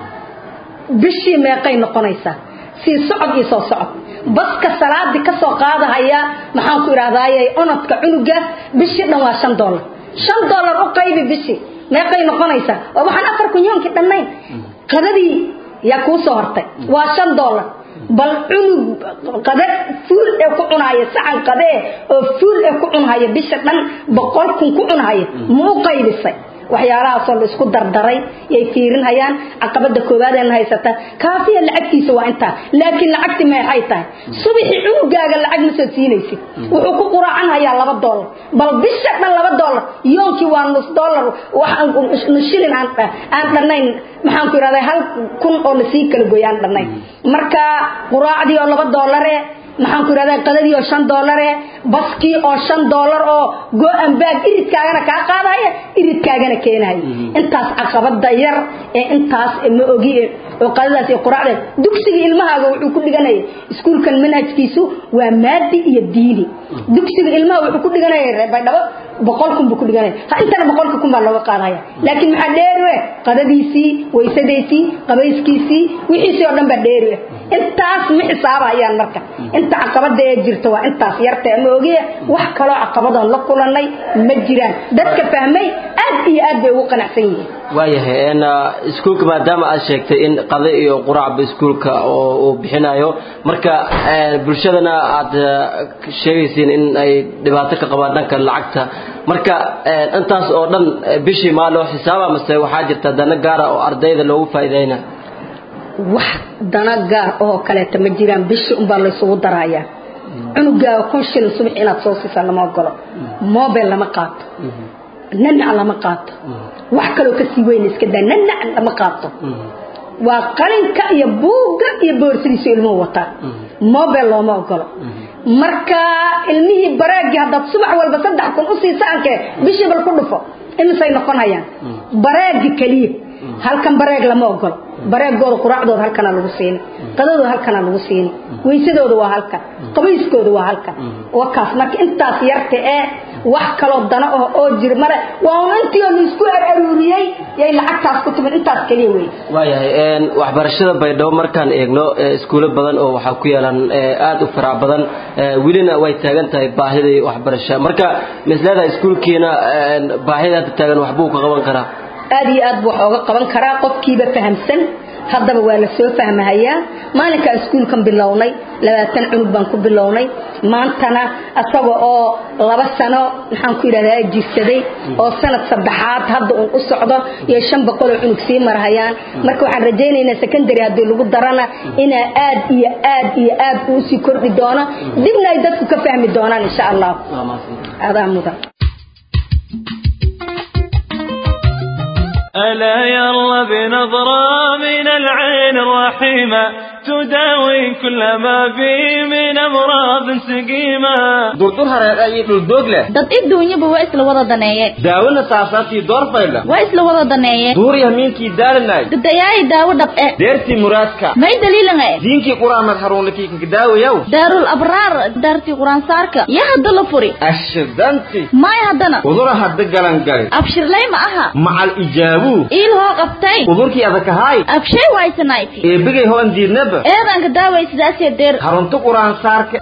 bishii meeqay noqonaysaa si socod iyo soo socod baska salaadii ka soo qaadahaya maxaan ku iraahdaayay onadka cunuga bishii dhan waa $5 u qaybi bishii meeqay noqonaysaa oo waxaan 4 kunyoonki dhannayn qadadii yaa ku soo hortay waa $5 bal cunug qadad fuul ee ku cunaya sacan qadee oo fuul ee ku cunaya bisha dhan 100 kun ku cunaya ma u qaybisay waxyaalaha soo isku dardaray ay fiirinayaan caqabada koowaad ee haysata kaafiya lacagtiisa waa inta laakiin lacagti ma ay tahay subaxi cunugaaga lacag ma soo siinaysid wuxuu ku quraacanayaa $2 bal bisha dhan $2 yoonki waa $1 waxaan shilin aan dhannayn maxaan ku iraahday 1 kun oo nasiib kala gooyaan dhannayn marka quraacdi oo $2 maxaan ku iraahday qadadii oo $5 baskii oo $5 oo go'an baag iridkaagana ka qaadaya iridkaagana keenay intaas caqabada yar ee intaas ma ogi oo qadadaas iyo quraacda dugsiga ilmahaaga wuxuu ku dhiganay iskuulkan manhajkiisu waa maadi iyo diini dugsiga ilmaha wuxuu ku dhiganay baydhabo 100,000 ku dhiganay ha intana 100,000 baa laga qaadaya laakiin maxaa dheer qadadiisii waysadeysii qabayskiisii wixii oo dhan baa dheer intaas ma xisaabayaan marka inta caqabada ee jirto waa intaas yartay ama ogiye wax kale caqabado la kulanay ma jiraan dadka fahmay aad iyo aad bay ugu qanacsan yihiin waayahay in iskuulka maadaama aad sheegtay in qada iyo quraacba iskuulka oo bixinayo marka bulshadana aad sheegaysiin in ay dhibaato ka qabaan dhanka lacagta marka intaas oo dhan bishii ma loo xisaaba mise waxa jirta dana gaar ah oo ardayda loogu faa'iideeyna wax dana gaar oo kale ta ma jiraan bishii un baa la isugu darayaa cunuga kun shilin subax inaad soo siisaa lama ogolo mobile lama qaato nanac lama qaato wax kale oo ka sii weyn iska daa nanac lama qaato waa qalinka iyo buuga iyo boorsidiisa ilmo wata mobile looma ogolo marka ilmihii baraagi hadda subax walba 3,000 u siisaanke bishii bal ku dhufo imisay noqonayaan baraagi kaliya halkan baraag lama ogolo baraagooda quraacdooda halkan lagu siin qadadooda halkan lagu siin weysadooda waa halkan qabayskooda waa halkan wakaas marka intaas yarta ee wax kale dana oo jir mare waa intii oo isku aruuriyay yay lacagtaas ku timid intaas kaliya way waayahay waxbarashada baydhabo markaan eegno iskuulo badan oo waxa ku yeelan aad u farac badan wilina way taagan tahay baahida waxbarasho marka mislada iskuulkiina baahida taagan wax buu ka qaban karaa aad iyo aad buu uga qaban karaa qofkiiba fahamsan haddaba waa la soo fahmayaa maalinka iskuulkan bilownay 20 cunug baan ku bilownay maantana asaga oo 2 sano waxaan ku yiraahdaa jirsaday oo sanad saddexaad hadda uu u socdo iyo 500 cunug sii marayaan marka waxaan rajaynaynaa secondary hadii lagu darana in aad u sii kordhi doono dibna ay dadku ka fahmi doonaan insha Allah aadamuda ألا يلا بنظرة من العين الرحيمة تداوي كل ما بي من أمراض سقيمة دكتور هرير أي دلدوغ له dad adduunyo ba waa isla wada daneeye daawada saasaati door fayla waa isla wada daneeye duur yamiinkii daalanay dadayay daawo dhab ee deerti muraadka may daliilan ee diinkii quraamad haruunlaki ka daawayow daarul abraar daarti quraan saarka ya hadda la furi ashdanti may haddana udura hadda galan gal abshirlay ma aha macal ijaabu il hoo qabtay udurkii adaka hay abshay waysanayti ee bigay hoon diidnaba eedan ka daaway sidaas deer harunta quraan saarka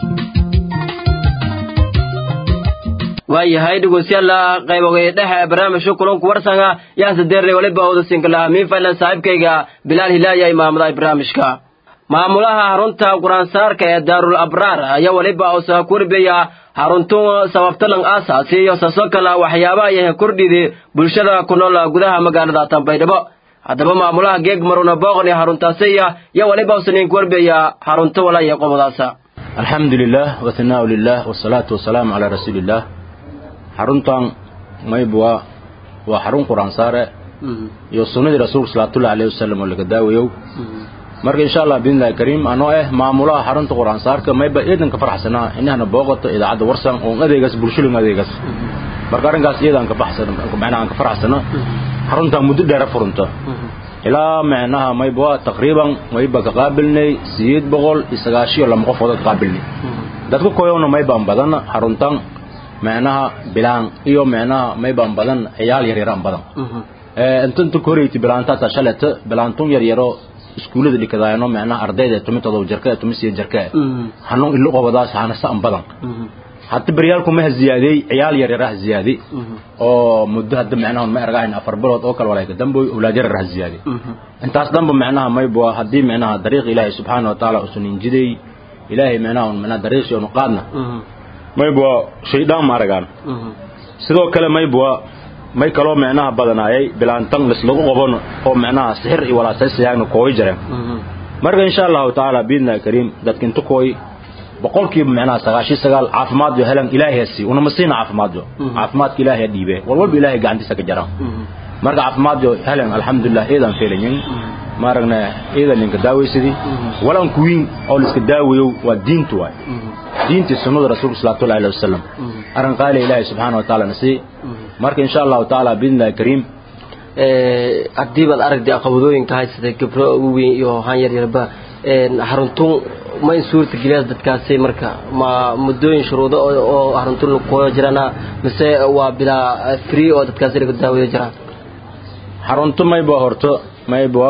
waayahay dhegeystayaal qayboga dhexe barnaamijka kulanku warsanga yaa sadeernay waliba wada sinkala min faylan saaxiibkayga Bilal Hilaaya imaamada barnaamijka maamulaha harunta quraan saarka ee Daarul Abraar ayaa waliba oo soo kurbiya haruntu sababtalan asaasi iyo sasokala waxyaabaha ay kordhidii bulshada ku nool gudaha magaalada Tanbaydhabo haddaba maamulaha geeg maruna booqni haruntaasiya ya waliba usniin kurbiya harunta walaa qobadaasa alxamdulillah wa thanaa lillah wa salatu wa salam ala rasulillah haruntan maybwa waa harun quraan saare iyo sunnada rasuulka sallallahu alayhi wasallam oo laga daawayo marka insha Allah billahi karim anoo maamulaha harunta quraan saarka mayba eedan ka faraxsanaa inaana booqato idaacada warsan oo adeegas bulshada adeegas marka arinkaas eedan ka baxsan macnaha ka faraxsanaa harunta muddo dheer furunta ilaa macnaha mayba taqriiban mayba ka qaabilnay 790 lama qof wada qaabilnay dadku kooyona mayba badan haruntan macnaha bilaan iyo macnaha mayba badan ciyaal yar badan inta koreyti bilaanta tashalata bilaantun yar iskuulada dhikadaayno macnaha ardayda tumitooda jarka tumisii jarka hanuun ilo qobadaas hana saan badan hatta baryaalku ma ziyaadey ciyaal yar ziyaadi oo muddo hadda macnaha ma argayn 4 bilood oo kala walaayka dambo awlaad yar ziyaadi intaas dambo macnaha maybo hadii macnaha dariiq ilaahay subhanahu wa ta'ala usunin jiday ilaahay macnaha dariiq iyo qaadna maybo shaydaan ma argaan sidoo kale maybo may kalo macnaha badanaayay bilaantan lagu qaban oo macnaha sihir iyo walaasaysiyaana kooy jireen marka insha Allah ta'ala biidna karim dadkintu kooy boqolkiiba macnaha 99 caafimaad iyo helan ilaahay si una masiina caafimaadka ilaahay dhiibe walba ilaahay gacantiisa ka jara marka caafimaad iyo helan alxamdulillah eedan feelayn maragna eedan ninka daawaysidii walan kuwin oo iska daawayo waa diintu waay diinta sunnada rasuulka sallallahu alayhi wasallam aran qaali ilaahay subhanahu wa ta'ala nasi marka insha Allah ta'ala biidna karim haddii baad aragtay caqabadooyinka haysatay gabdho ugu weyn iyo haan yaryarba xaruntun ma in suurta geliyaa dadkaasi marka ma muddooyin shuruudo oo xaruntun ku jirana mise waa bilaa free oo dadkaasi laga daaweeyo jiraan xaruntu mayba horto mayba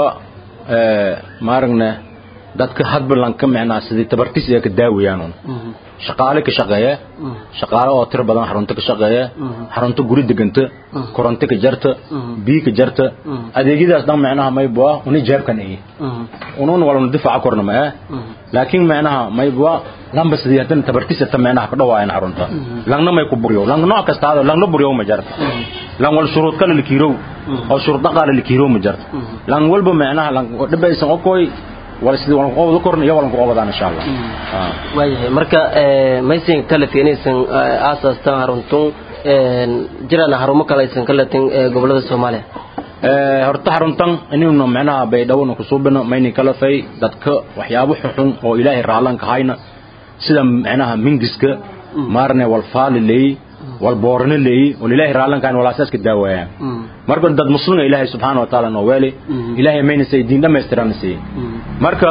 maaragna dadka hadba lan ka micnaa sidii tabartis ay ka daawayaan shaqaale ka shaqeeya shaqaale oo tir badan xarunta ka shaqeeya xarunta guri deganta koronto ka jarta biyo ka jarta adeegyadaas dhan micnaha mayba uni jeebkan ay unun wala difaac korna ma laakiin micnaha mayba lamba sidii hadan tabartis ta micnaha ka dhawaayaan xarunta langna may ku buriyo lang nooc kasta lang la buriyo ma jarta lang wal shuruud kale la kiiro oo shuruud dhaqaale la kiiro ma jarta lang walba micnaha lang dhabaysan oo koy wala sidii waan qoobada korna iyo waan qoobadaan insha Allah waayahay marka maysin kala fiinaysan aasasta haruntun jirana harumo kala aysan kala tin gobolada Soomaaliya horta haruntan inuu macnaha bay dhawna ku suubino mayni kala fay dadka waxyaabo xun oo Ilaahay raalan ka hayna sida macnaha mingiska maarne wal faalilay wal boornilay wal Ilaahay raalan kan wala asaas ka daawaya marka dad muslimiin Ilaahay subhanahu wa ta'ala no wali Ilaahay mayna say diin dhameystiran say marka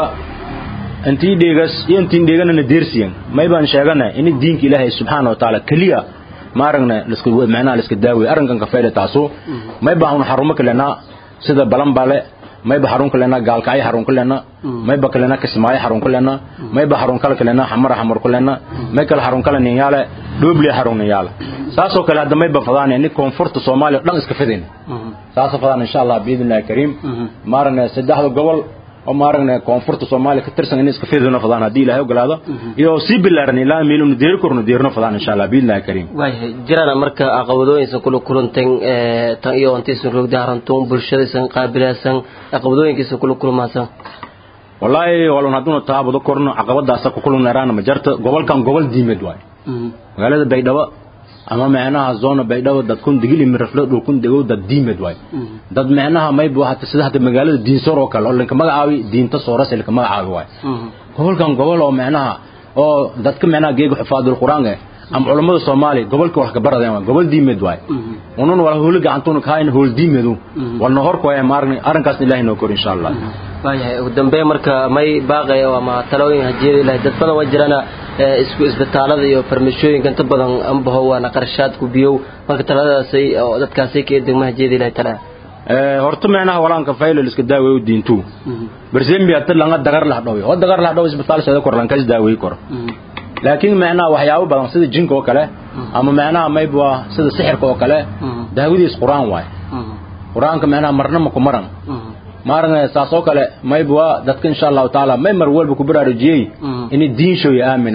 intii deegana deersiyan may baan sheeganaa in diinka Ilaahay subhanahu wa ta'ala kaliya maaragna lisku macnaha liska daawi arinkan ka fayda taaso may baan xarumo kalena sida balanbale may ba xarun kalena gaalkay xarun kalena may ba kalena kismaayo xarun kalena may ba xarun kalena xamar kalena may kala xarun kalena yaala dooble xarun yaala saaso kala hadda may ba fadaan in koonfurta Soomaaliya dhan iska fidin saaso fadaan insha Allah biidna kariim maarna saddexda gobol oo maaragna koonfurta Soomaaliya ka tirsan in iska fiidina fadaan hadii Ilaahay ogolaado iyo si bilaarni la meelun deer korno deerno fadaan insha Allah biidna kariim waayahay jirana marka caqabadooyinka kula kulantan tan iyo intiisan roogda harantoon bulshadaysan qaabilaysan caqabadooyinkiisa kula kulmaasan wallahi wala haduna taabado korno caqabadaas ku kulunaraan ma jarta gobolkan gobol diimeed waay magaalada Baydhabo ama macnaha zona Baydhabo dad kun digil miraflo dhul kun dego dad diimeed waay dad macnaha may buu hata sida hada magaalada diin soo oo kale oo lanka magacaawi diinta soo rasel ka magacaawi waay gobolkan gobol oo macnaha oo dadka macnaha geego xifaadul quraanka am culimada Soomaali gobolka wax ka baradeen gobol diimeed waay unun wala hool gacantoon ka hayn hool diimeedu walna hor ku ay maarnay arinkaas Ilaahay noo kor insha Allah waayahay ugu dambeey marka may baaqayo ama talooyin hajeedi Ilaahay dad badan wajirana isku isbitaalada iyo farmashooyinka inta badan ambaho waana qarshaad ku biyow marka taladaasay oo dadkaasay ka degmaha hajeedi Ilaahay tala horta macnaha walaanka fayl iska daaweeyo diintu barzeembiya tan laga dagar la dhaw oo dagar la dhaw isbitaal sida korlan ka daaweeyo kor laakiin macnaha waxyaabo badan sida jinka oo kale ama macnaha mayba sida sixirka oo kale daawadiis quraan waay quraanka macnaha marna ma ku maran maarna saasoo kale mayba dadka insha Allah taala may mar walba ku baraarujiyay in diin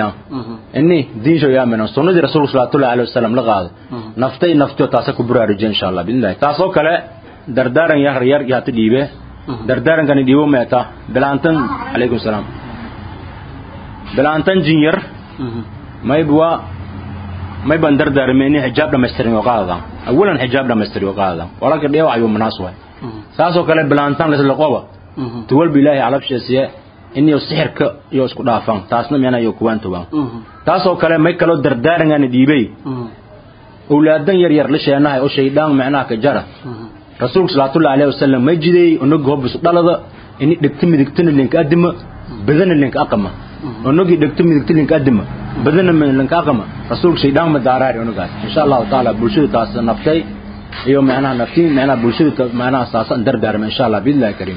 aamina sunnada rasuulka sallallahu alayhi wasallam la qaado nafto taasa ku baraarujiyay insha Allah billahi taasoo kale dardaaran yar ya tidhiibe dardaaran kan dhiibo meeta bilaantan alaykum salaam bilaantan jinyar may ban dardaarmeeni xijaab dhameystiran oo qaada awalan xijaab dhameystiran oo qaada walaalka dheew ayuu munaasib saasoo kale bilaantan la qoba tuwal bilaahi calabsheesiye inuu sixirka iyo isku dhaafan taasna meena iyo kuwan toban taasoo kale may kala dardaaran dhiibay awlaadan yar la sheenahay oo shaydaan macnaha ka jara rasuulka sallallahu alayhi wasallam ma jiday unugu hobis dhalada in dhigta midigtana linka adima badana linka aqama unugu dhigta midigtana linka adima badana linka aqama rasuulka shaydaan ma daaraari unugaas insha Allah taala bulshada taas naftay iyo macnaha naftiin macnaha bulshada macnaha saasan dardaarma insha Allah billahi kariim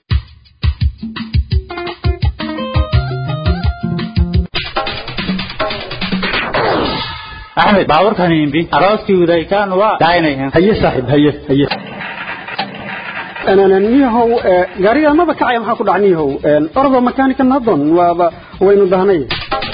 أحمد باورك هنين بي أراسكي وذايكان وداينيهم هيا صاحب هيا أنا نيهو قاريا ما بكعي محاكو دعنيهو أرض مكانك النظن وين الدهنية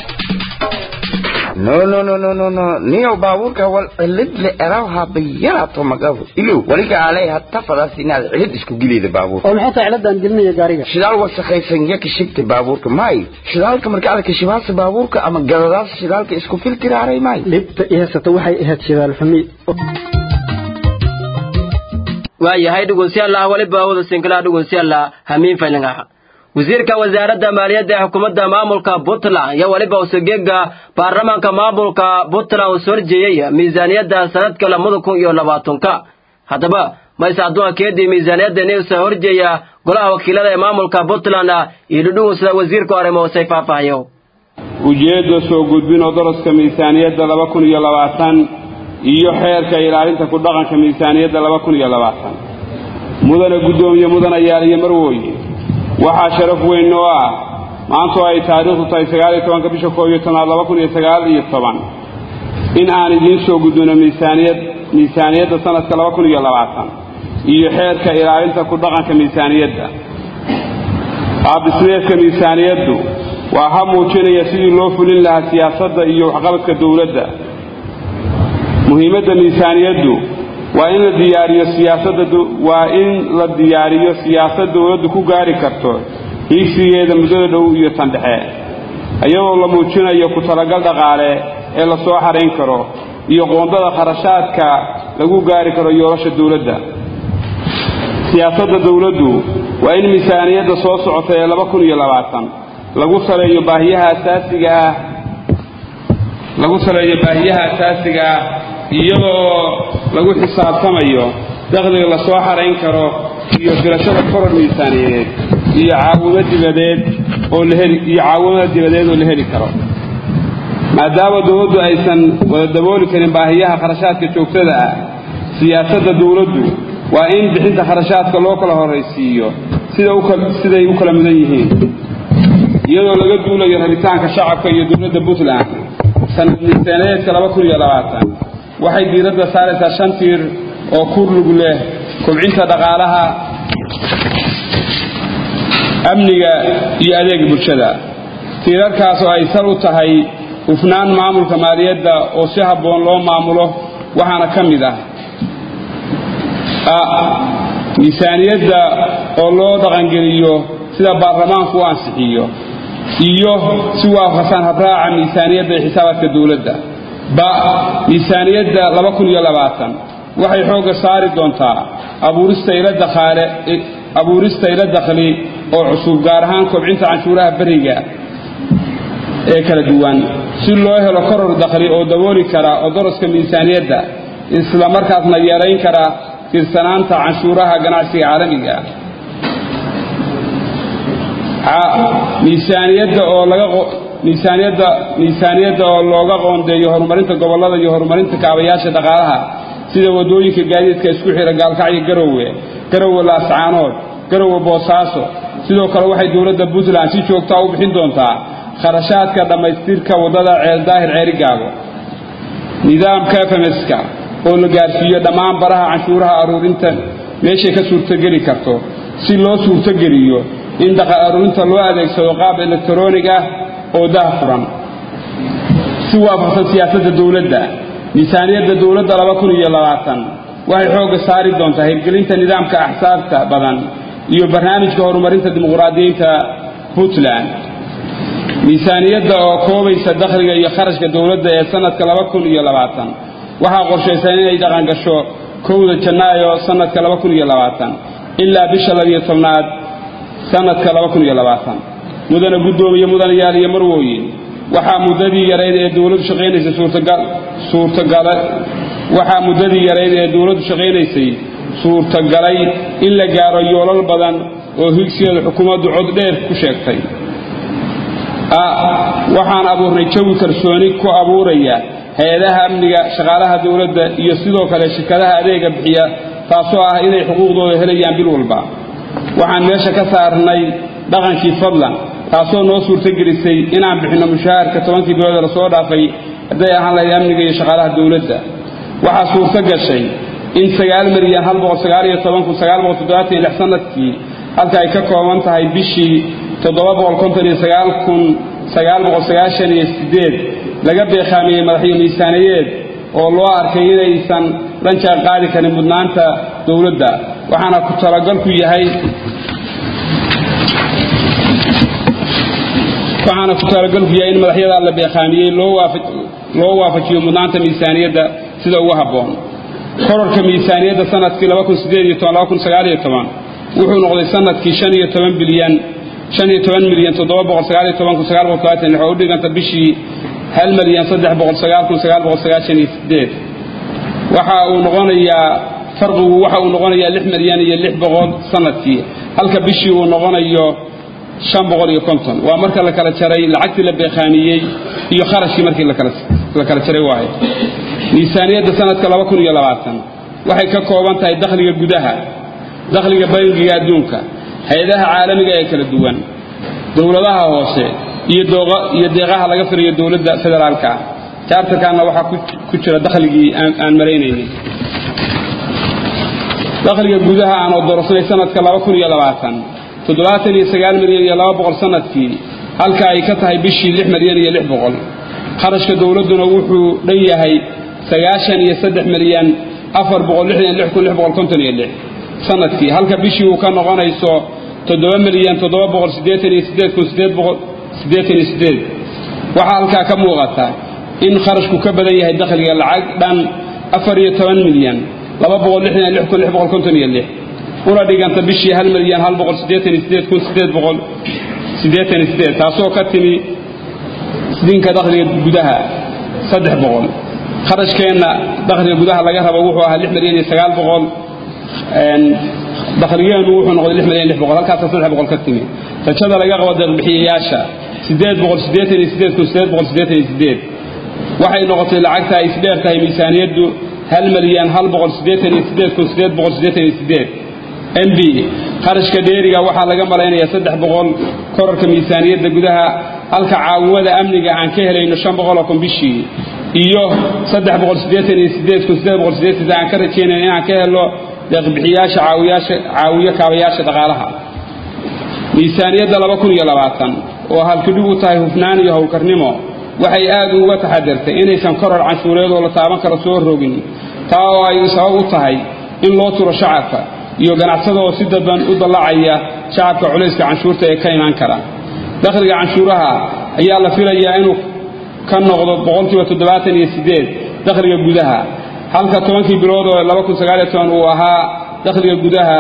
no niyo baabuurka wal cilid la eraawha biyaato magafu ilu waliga عليها tafadaas inaad cilid isku gilida baabuurka oo maxay ciladan gelinaya gaariga shidaal wasaqaysan yaka shibta baabuurka may shidaalka marka aad ka shibaasa baabuurka ama galadaas shidaalka isku filtiraaray may libta ihasata waxay ahayd shidaal fami waayahay dhugunsiyaal waliba wada sinkala dhugunsiyaal hamiin faylanga wasiirka wasaaradda maaliyadda ee xukuumadda maamulka Puntland iyo waliba usageega baarlamaanka maamulka Puntland oo soo jeeyay miisaaniyadda sanadka 2020 hadaba mayse adduunka keedii miisaaniyadda inayuusa horjeeya golaha wakiilada ee maamulka puntland iyo dhudhugun sida wasiirku arrimo hoosay faahfaahiyo ujeedda soo gudbin oo daraska miisaaniyadda 2020 iyo xeerka ilaalinta ku dhaqanka miisaaniyadda 2020 mudane gudoomiye mudanayaal iyo marwooye waxaa sharaf weyn oo ah maanta ay taariikhdu tahay 19 bisha 2019 in aan idiin soo gudbino miisaaniyadda sanadka 2020 iyo xeerka ilaalinta ku dhaqanka miisaaniyadda qaabdhismeedka miisaaniyaddu waa hab muujinaya sidii loo fulin lahaa siyaasadda iyo waxqabadka dawladda muhiimadda miisaaniyaddu waa in la diyaariyo siyaasad dawladdu ku gaari karto hiigsigeeda muddada dhow iyo tan dhexe iyadoo la muujinayo ku talagal dhaqaale ee la soo xarayn karo iyo qoondada kharashaadka lagu gaari karo yoolasha dawladda siyaasadda dawladdu waa in miisaaniyadda soo socota ee 2020 lagu saleeyo baahiyaha asaasiga ah iyadoo lagu xisaabtamayo dakhliga la soo xarayn karo iyo filashada koror miisaaniyadeed iyo caawimad dibadeed oo la heli karo maadaama dawladdu aysan wada dabooli karin baahiyaha kharashaadka joogtada ah siyaasadda dawladdu waa in bixinta kharashaadka loo kala horaysiiyo siday u kala mudan yihiin iyadoo laga duulayo rabitaanka shacabka iyo dawladda Puntland sanad miisaaniyadeedka 2020 waxay diiradda saaraysaa 5 tiir oo ku lug leh kobcinta dhaqaalaha amniga iyo adeegga bulshada tiirarkaas oo ay sal u tahay hufnaan maamulka maaliyadda oo si habboon loo maamulo waxaana ka mid ah miisaaniyadda oo loo dhaqangeliyo sida baarlamaanku u ansixiyo iyo si waafaqsan habraaca miisaaniyadda iyo xisaabaadka dawladda miisaaniyadda 2020 waxay xooga saari doontaa abuurista ilo dakhli oo cusub gaar ahaan kobcinta canshuuraha bariga ee kala duwan si loo helo koror dakhli oo dabooli kara oo daraska miisaaniyadda isla markaasna yareyn kara tirsanaanta canshuuraha ganacsiga caalamiga miisaaniyadda oo looga qoondeeyo horumarinta gobollada iyo horumarinta kaabayaasha dhaqaalaha sida wadooyinka gaadiidka isku xira gaalkacyo garowe laascaanood garowe boosaaso sidoo kale waxay dawladda Puntland si joogto ah u bixin doontaa kharashaadka dhamaystirka wadada Ceeldaahir Ceerigaabo nidaamka FMS-ka oo la gaarsiiyo dhammaan baraha canshuuraha aruurinta meesha ka suurtageli karto si loo suurtageliyo in dakhli aruurinta loo adeegsado qaab elektaroonig ah oo daahfuran si waafaqsan siyaasadda dawladda miisaaniyadda dawladda 2020 waxay xooga saari doontaa hirgelinta nidaamka axsaabta badan iyo barnaamijka horumarinta dimuqraadiyiinta Puntland miisaaniyadda oo koobaysa dakhliga iyo kharashka dawladda ee sanadka 2020 waxaa qorshaysan inay dhaqan gasho 1 Janaayo sanadka 2020 ilaa bisha 12aad sanadka 2020 mudane gudoomiye mudanayaal iyo marwooyin waxaa muddadii yareed ee dawladdu shaqeynaysa suurtagalay in la gaaro yoolal badan oo higsigeeda xukuumaddu cod dheer ku sheegtay waxaan abuurnay jawi kalsooni ku abuuraya hay'adaha amniga shaqaalaha dawladda iyo sidoo kale shirkadaha adeega bixiya taasoo ah inay xuquuqdooda helayaan bil walba waxaan meesha ka saarnay dhaqankii fadlan taasoo noo suurtagelisay inaan bixino mushaharka 10 bilood la soo dhaafay haday ahaan lahayd amniga iyo shaqaalaha dawladda waxaa suurta gashay in 9,919,976 sanadkii halka ay ka kooban tahay bishii 759,998 laga beeqaamiyay madaxweyne miisaaniyadeed oo loo arkay inaysan ranjaa qaadi karin mudnaanta dawladda waxaana ku talagalku yahay in madaxyada la beeqaamiyay loo waafajiyo mudnaanta miisaaniyadda sida ugu habboon kororka miisaaniyadda sanadkii 2018-2019 wuxuu noqday sanadkii 15 milyan 719,930 oo u dhiganta bishii 1,309,998 waxa uu noqonayaa farqigu waxa uu noqonayaa 6 milyan iyo 600 sanadkii halka bishii uu noqonayo 550 waa marka la kala jaray lacagtii la beeqaamiyay iyo kharashkii markii la kala jaray waaye miisaaniyadda sanadka 2020 waxay ka kooban tahay dakhliga gudaha dakhliga bangiga adduunka hay'adaha caalamiga ee kala duwan dawladaha hoose iyo deeqaha laga firiyo dawladda federaalka charterkana waxa ku jira dakhligii aan maleynaynin dakhliga gudaha aan doorasay sanadka 2020 79 milyan iyo 200 sanadkii halka ay ka tahay bishii 6 milyan iyo 600 kharashka dawladuna wuxuu dhan yahay 93 milyan 466 sanadkii halka bishii uu ka noqonayso 7 milyan 788 waxa halka ka muuqata in kharashku ka badan yahay dakhliga lacag dhan 14 milyan 266 una dhiganta bishii 1 milyan 188 taasoo ka timi sidinka dakhliga gudaha 300 kharashkeena dakhliga gudaha laga rabo wuxuu ahaa 6 milyan 900 dakhligeenu wuxuu noqday 6 milyan 600 halkaas 300 ka timi rajada laga qabo deeq bixiyayaasha 888 waxay noqotay lacagta ay isdheertahay miisaaniyaddu 1 milyan 188 MB kharashka dheeriga waxa laga maleynayaa 300 kororka miisaaniyadda gudaha halka caawimada amniga aan ka helayno 500 bishii iyo 388 aan ka rajeynay inaan ka helo deeq bixiyaasha kaabayaasha dhaqaalaha miisaaniyadda 2020 oo halkii u tahay hufnaan iyo hawlkarnimo waxay aad uga taxadartay inaysan koror canshuureed oo la taaban karo soo rogin taa oo ay sabab u tahay in loo turo shacabka iyo ganacsatada oo si dadban u dalacaya shacabka culayska canshuurta ee ka iman kara dakhliga canshuuraha ayaa la filayaa inuu ka noqdo 78 dakhliga gudaha halka 10 bilood oo 2019 uu ahaa dakhliga gudaha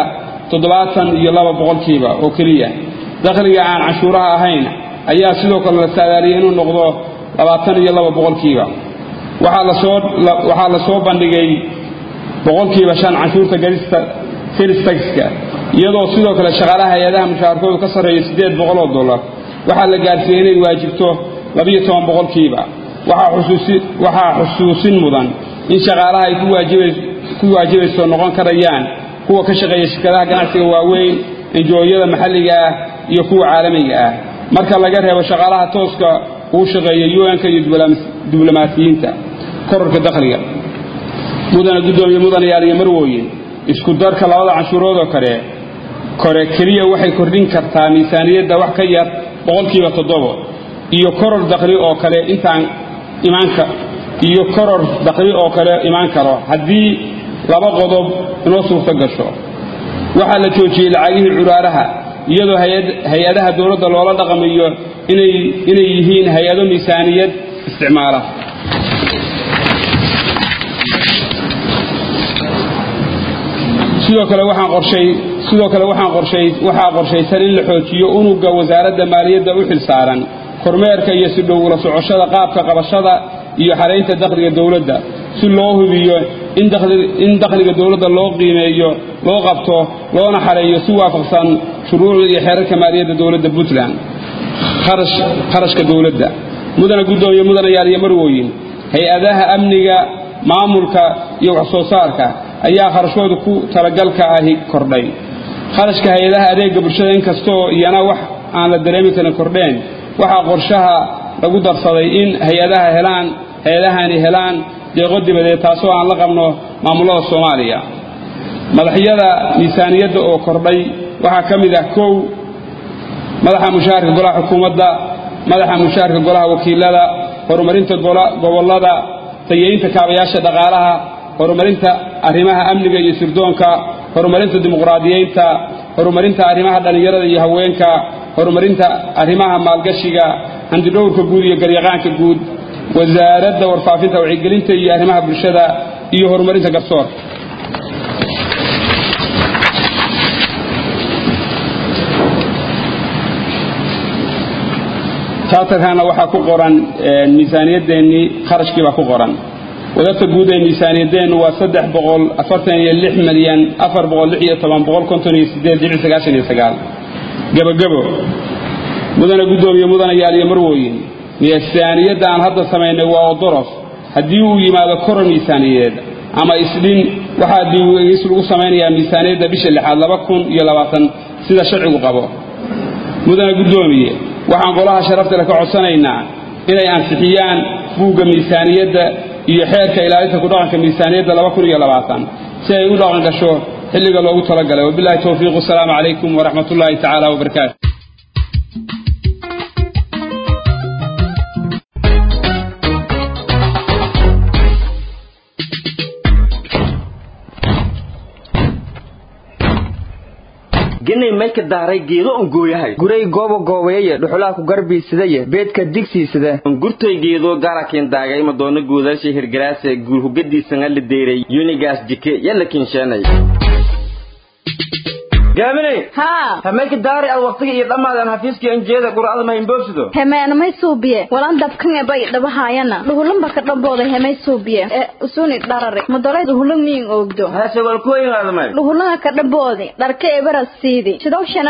72% oo kaliya dakhliga aan canshuuraha ahayn ayaa sidoo kale la saadaaliyay inuu noqdo 22% waxa la soo bandhigay 5% canshuurta galista taxka iyadoo sidoo kale shaqaalaha hay'adaha mushaharkoodu ka sareeyo $800 waxa la gaarsiiyay inay waajibto 12% waxa xusuusin mudan in shaqaalaha ay ku waajibayso noqon karayaan kuwa ka shaqeeya shirkadaha ganacsiga waaweyn NGO-yada maxalliga ah iyo kuwa caalamiga ah marka laga reebo shaqaalaha tooska uu shaqeeya UN-ka iyo diblomaasiyiinta kororka dakhliga mudanayaal iyo marwooyin isku darka labada canshuurood oo kore kaliya waxay kordhin kartaa miisaaniyadda wax ka yar 7% iyo koror dakhli oo kale intaan imaanka iyo koror dakhli oo kale imaan karo haddii laba qodob inoo suurta gasho waxa la joojiyay lacagihii curaaraha iyadoo hay'adaha dawladda loola dhaqmayo inay yihiin hay'ado miisaaniyad isticmaala sidoo kale waxaan qorshaysan in la xoojiyo unuga wasaaradda maaliyadda u xilsaaran kormeerka iyo si dhow ula socoshada qaabka qabashada iyo xareynta dakhliga dawladda si loo hubiyo in dakhliga dawladda loo qiimeeyo loo qabto loona xareeyo si waafaqsan shuruucda iyo xeerarka maaliyadda dawladda Puntland kharashka dawladda mudanayaal iyo marwooyin hay'adaha amniga maamulka iyo wax soo saarka ayaa kharashkooda ku talagalka ahi kordhay kharashka hay'adaha adeegga bulshada inkastoo iyana wax aan la dareemi karin kordheen waxa qorshaha lagu darsaday in hay'adahani helaan deeqo dibadeed taasoo aan la qabno maamulada Soomaaliya madaxyada miisaaniyadda oo kordhay waxa kamid ah madaxa mushaharka golaha xukuumadda madaxa mushaharka golaha wakiilada horumarinta gobolada tayeynta kaabayaasha dhaqaalaha horumarinta arrimaha amniga iyo sirdoonka horumarinta dimuqraadiyeynta horumarinta arrimaha dhalinyarada iyo haweenka horumarinta arrimaha maalgashiga handidhowrka guud iyo garyaqaanka guud wasaaradda warfaafinta wacyigelinta iyo arrimaha bulshada iyo horumarinta garsoorka charterkana waxa ku qoran miisaaniyadeeni kharashkii baa ku qoran wadata guud ee miisaaniyadeenu waa 346,416,458.99 gabagabo mudana gudoomiye mudana yaaliyo marwooyin miisaaniyadda aan hadda samaynay waa odorof haddii uu yimaado koron miisaaniyadeed ama isdhin waxaa diiwaangelis lagu samaynayaa miisaaniyadda bisha 6 2020 sida sharcigu qabo mudana gudoomiye waxaan golaha sharafta leh ka codsanaynaa inay ansixiyaan buugga miisaaniyadda iyo xeerka ilaalinta ku dhaqanka miisaaniyadda 2020 si ay u dhaqan gasho xilliga loogu talagalay wabillahi tawfiiq assalamu alaykum wa rahmatullahi ta'ala wa barakatuh ginay mayka daaray geedo on gooyahay guray goobo goobeeye dhuxulaha ku garbiisadaye beedka digsiisada gurtay geedo gaarakin daagay ma doona guudaasha hirgaraase guur hugadiisan la deeray unigas jike yalla kinsheenay gaabinay hamayka daari al waqtiga iyo dhamaadan hafiiska injeeda quraada ma imboobsido hameena may suubiye walan dabkan bay dhabahaayana dhuhulanba ka dhambooday hamay suubiye usuni dharare madalay dhuhulan niin oogdo haase wal ku yimaadmay dhuhulana ka dhamboodi dharka ebaras siidi sidowshana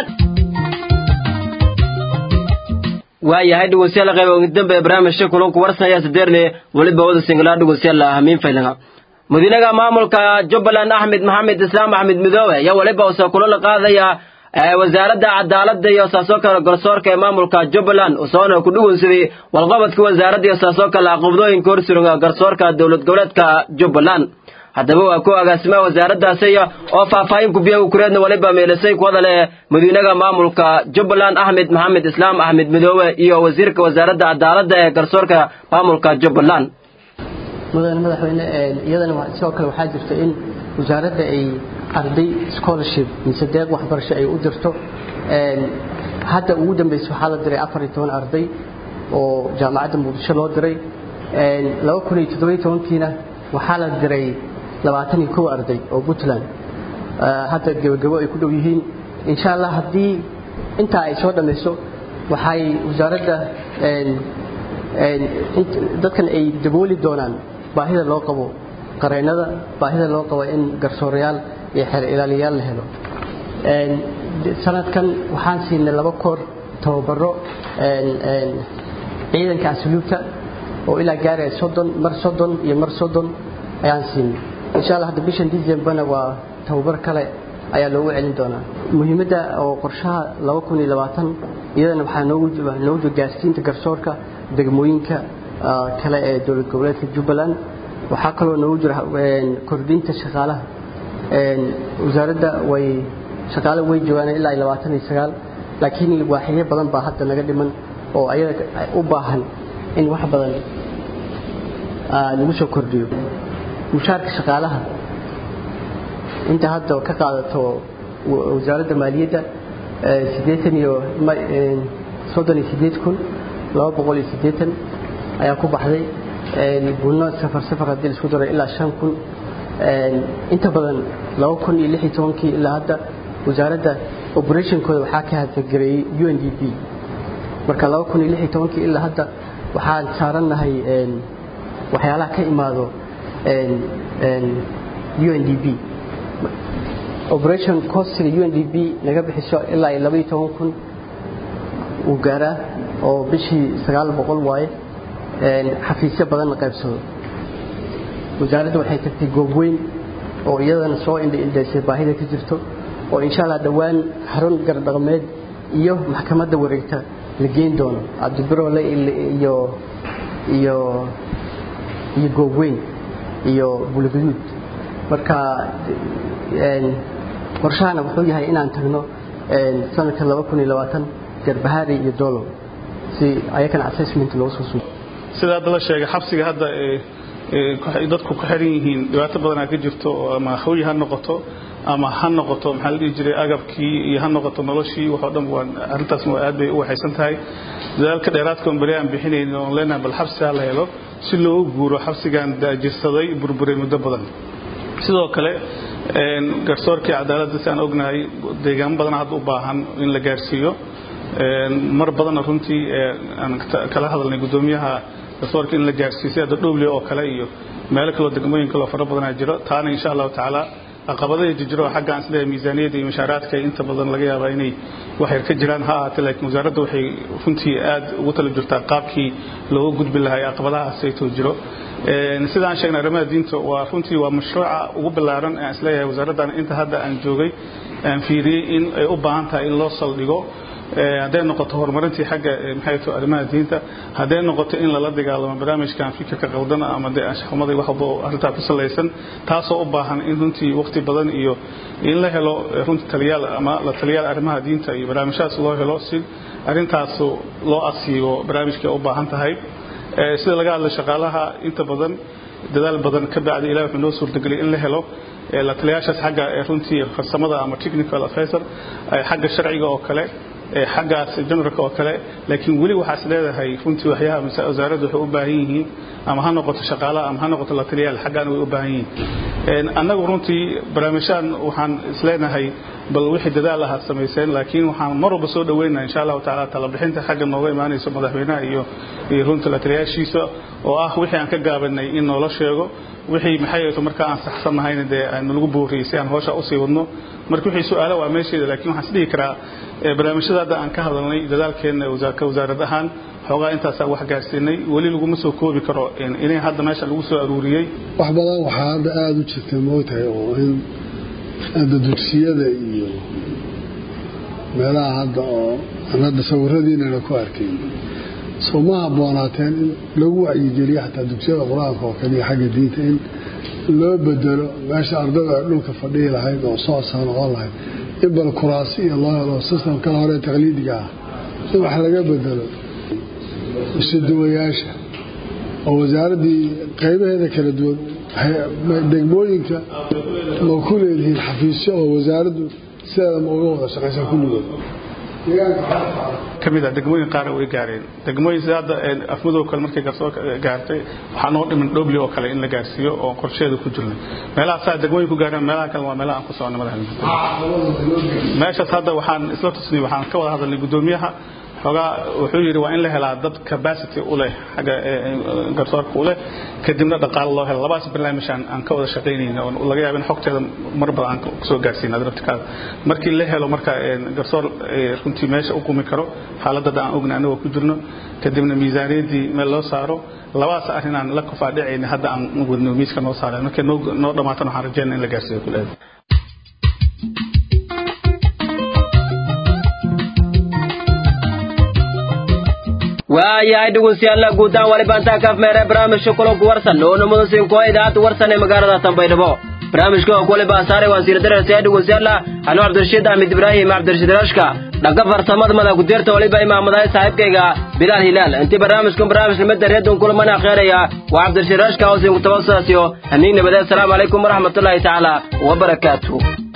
waayahay dhugusyaal qayb ugu dambe barnaamijka kulanku warsanaya sadeerne waliba wada singla dhugusyaal ahmin faylanga mudinaga maamulka Jubbaland Ahmed Mohamed Islam Ahmed Midoobe ya waliba oo kula la qaadaya wasaaradda cadaaladda iyo saasoka garsoorka maamulka Jubbaland oo soo ku dhugunsaday walqabadka wasaaradda iyo saasoka la aqoonadooyin korsiga garsoorka dawlad goboleedka Jubbaland haddaba waa ku agaasima wasaaraddaas oo faahfaahin ku biyo kureedna waliba meelasay ku wadale mudinaga maamulka Jubbaland Ahmed Mohamed Islam Ahmed Midoobe iyo wasiirka wasaaradda cadaaladda ee garsoorka maamulka Jubbaland madaxweyne iyadana sidoo kale waxaa jirta in wasaaradda ay arday scholarship mise deeq waxbarasho ay u dirto hadda ugu dambeysay waxaa la diray 14 arday oo jaamacadda Muqdisho loo diray 2017kiina waxaa la diray 21 arday oo Puntland hadda gabagabo ay ku dhow yihiin insha Allah haddii inta ay soo dhameyso waxay wasaaradda dadkan ay dabooli doonaan baahida loo qabo qareennada baahida loo qabo in garsoorayaal iyo xeer ilaaliyaal la helo sanadkan waxaan siinay 2 koor tababaro ciidanka asluubta oo ilaa gaaray 30 mar 30 iyo mar 30 ayaan siinay insha Allah hadda bishan December waa tababar kale ayaa loogu celin doonaa muhiimadda oo qorshaha 2020 iyadana waxaa noogu gaarsiinta garsoorka degmooyinka kale ee dawlad goboleedka Jubbaland waxa kaloo noogu jira kordhinta shaqaalaha wasaaradda way shaqaale way joogaan ilaa 29 laakiin waaxyo badan baa hadda naga dhiman oo ayaga u baahan in wax badan lagu soo kordhiyo mushaarka shaqaalaha inta hadda ka qaadato wasaaradda maaliyadda 38,280 ayaa ku baxday gulno safar hadii isku daray ilaa 5,000 inta badan 2016 ilaa hadda wasaaradda operationkooda waxaa ka hadgareeyay UNDP marka 2016 ilaa hadda waxaan saaranahay waxyaalaha ka imaado UNDP operation cost UNDP naga bixiso ilaa 12,000 uu gaaraa oo bishii 900 waaye xafiisyo badan la qaybsado wasaaraddu waxay tagtay goob weyn oo iyadana soo indhaysay baahida ka jirto oo insha Allah dhawaan xarun gardaqameed iyo maxkamadda wareegta la geyn doono Abdibirole iyo goob weyn iyo bulguud marka qorshahana wuxuu yahay inaan tagno sanadka 2020 Garbahaari iyo Doolo si ayakana assessment loo soo suubo sida la sheegay xabsiga hadda dadku ku xiran yihiin dhibaato badan ka jirto ama hooy ha noqoto ama ha noqoto maxaa la dhihi jiray agabkii iyo ha noqoto noloshii waxa dhan waa arintaas waa aad bay u waxaysan tahay dadaalka dheeraadka oo bari aan bixinayno oo leenahay bal xabsi la helo si loo guuro xabsigan daajirsaday burburay muddo badan sidoo kale garsoorkii cadaaladda aan ognahay deegaan badan hadda u baahan in la gaarsiiyo mar badan runtii aan kala hadalnay gudoomiyaha garsoorka in la gaarsiiyo sida dhowle oo kale iyo meel kale degmooyin kale fara badan ay jiro taana insha Allah taala aqabadaha jiro xagga aan sida miisaaniyada iyo mashaariicda inta badan laga yaabo inay wax yar ka jiraan ha ahaatee laakiin wasaaradda waxay runtii aad ugu tala jirtaa qaabkii loo gudbi lahaa aqabadahaas ay jiro sidaan sheegnay arrimaha diinta waa runtii waa mashruuca ugu ballaaran ee isleeyahay wasaaraddan inta hadda aan joogay aan fiiriyay in ay u baahan tahay in loo saldhigo hadday noqoto horumarintii xagga maxay tahay arrimaha diinta hadday noqoto in lala dagaalamo barnaamijkan fikirka qaldan ama anshaxumadii wax walba arrintaa ku salaysan taasoo u baahan in runtii waqti badan iyo in la helo runtii taliyaal ama la taliyaal arrimaha diinta iyo barnaamijyadas loo helo si arrintaas loo asiibo barnaamijka u baahan tahay sida laga hadlay shaqaalaha inta badan dadaal badan ka bacdi ilaahay wuxuu noo suurtageliyay in la helo la taliyaashaas xagga runtii farsamada ama technical advisor xagga sharciga oo kale xaggaas generalka oo kale laakiin weli waxaas leedahay runtii waxyaha wasaaraddu waxay u baahan yihiin ama ha noqoto shaqaalaha ama ha noqoto la taliyaal xaggaan way u baahan yihiin annagu runtii barnaamijyaan waxaan isleenahay bal wixii dadaal ah samayseen laakiin waxaan mar walba soo dhaweynayaa insha Allah taala tala bixinta xagga nooga imaanayso madaxweynaha iyo runtii la taliyaashiisa oo ah wixii aan ka gaabanay in noola sheego wixii maxay tahay marka aan saxsanahay aan lagu booriyay aan hawsha u sii wadno markii wixii su'aalo waa meesheeda laakiin waxaan isdhihi karaa barnaamijyada aan ka hadalnay dadaalkeena wasaarad ahaan xogaa intaas wax gaarsiinay wali lagu ma soo koobi karo inay hadda meesha lagu soo aruuriyay wax badan waxa hadda aad u jirtay moogtahay oo in dugsiyada iyo meelaha hadda oo anada sawiradiina ku arkay Soomaa boonaateen in lagu wacyigeliyo xataa dugsiyada quraanka oo kaliya xagga diinta in loo bedelo meesha ardada dhulka fadhiya lahayd oo soo noqon lahayd in bal kuraasi iyo loo helo system kala hore taqliidiga ah in wax laga bedelo isduwayaasha oo wasaaradii qaybaheeda kala duwan degmooyinka ma ku leeyihiin xafiisyo oo wasaaraddu sida ma uga wada shaqaysan kulligood kamida degmooyin qaar way gaareen degmooyin sida afmadow kale markay garsoo gaartay waxa noo dhiman dhobli oo kale in la gaarsiiyo oo qorsheedu ku jirnay meelaha saa degmooyin ku gaareen meelaha kale waa meelaha aan ku soconay madaxweynaha meeshaas hadda waxaan isla tusnay waxaan ka wada hadalnay gudoomiyaha xogaa wuxuu yiri waa in la helaa dad capacity u leh xaga garsoorka u leh kadibna dhaqaale loo helo labaas barnaamij aan ka wada shaqeynayna oo laga yaabo in xogteeda mar badan aan soo gaarsiino dadka markii la helo marka garsoor runtii meesha u qumi karo xaaladda aan ognahay anagoo ku jirno kadibna miisaaniyadii meel loo saaro labaas arrin aan la kofaadhicayna hadda aan wadno miiska noo saaray markii noo dhamaatana waxaan rajaynayaa in la gaarsiiyo kuleed waayahay dhegeystayaal guudaan waliba intaa ka afmeeray barnaamijka kulanku warsan oo namada siin ku idaacada warsan ee magaalada Tanbaydhabo barnaamijka oo waliba saaray wasiir darasiya dhegeystayaal Anu Cabdirashiid Ahmed Ibrahim Cabdirashiid Rashka dhaga farsamada madax ku dirta waliba imaamada saaxiibkayga Bilal Hilal intii barnaamijka mid reedon kulamana qeeraya waa Cabdirashiid Rashka oo siin ku tawaasasiyo hamiin nabada assalamu alaykum warahmatullahi ta'ala wa barakatuh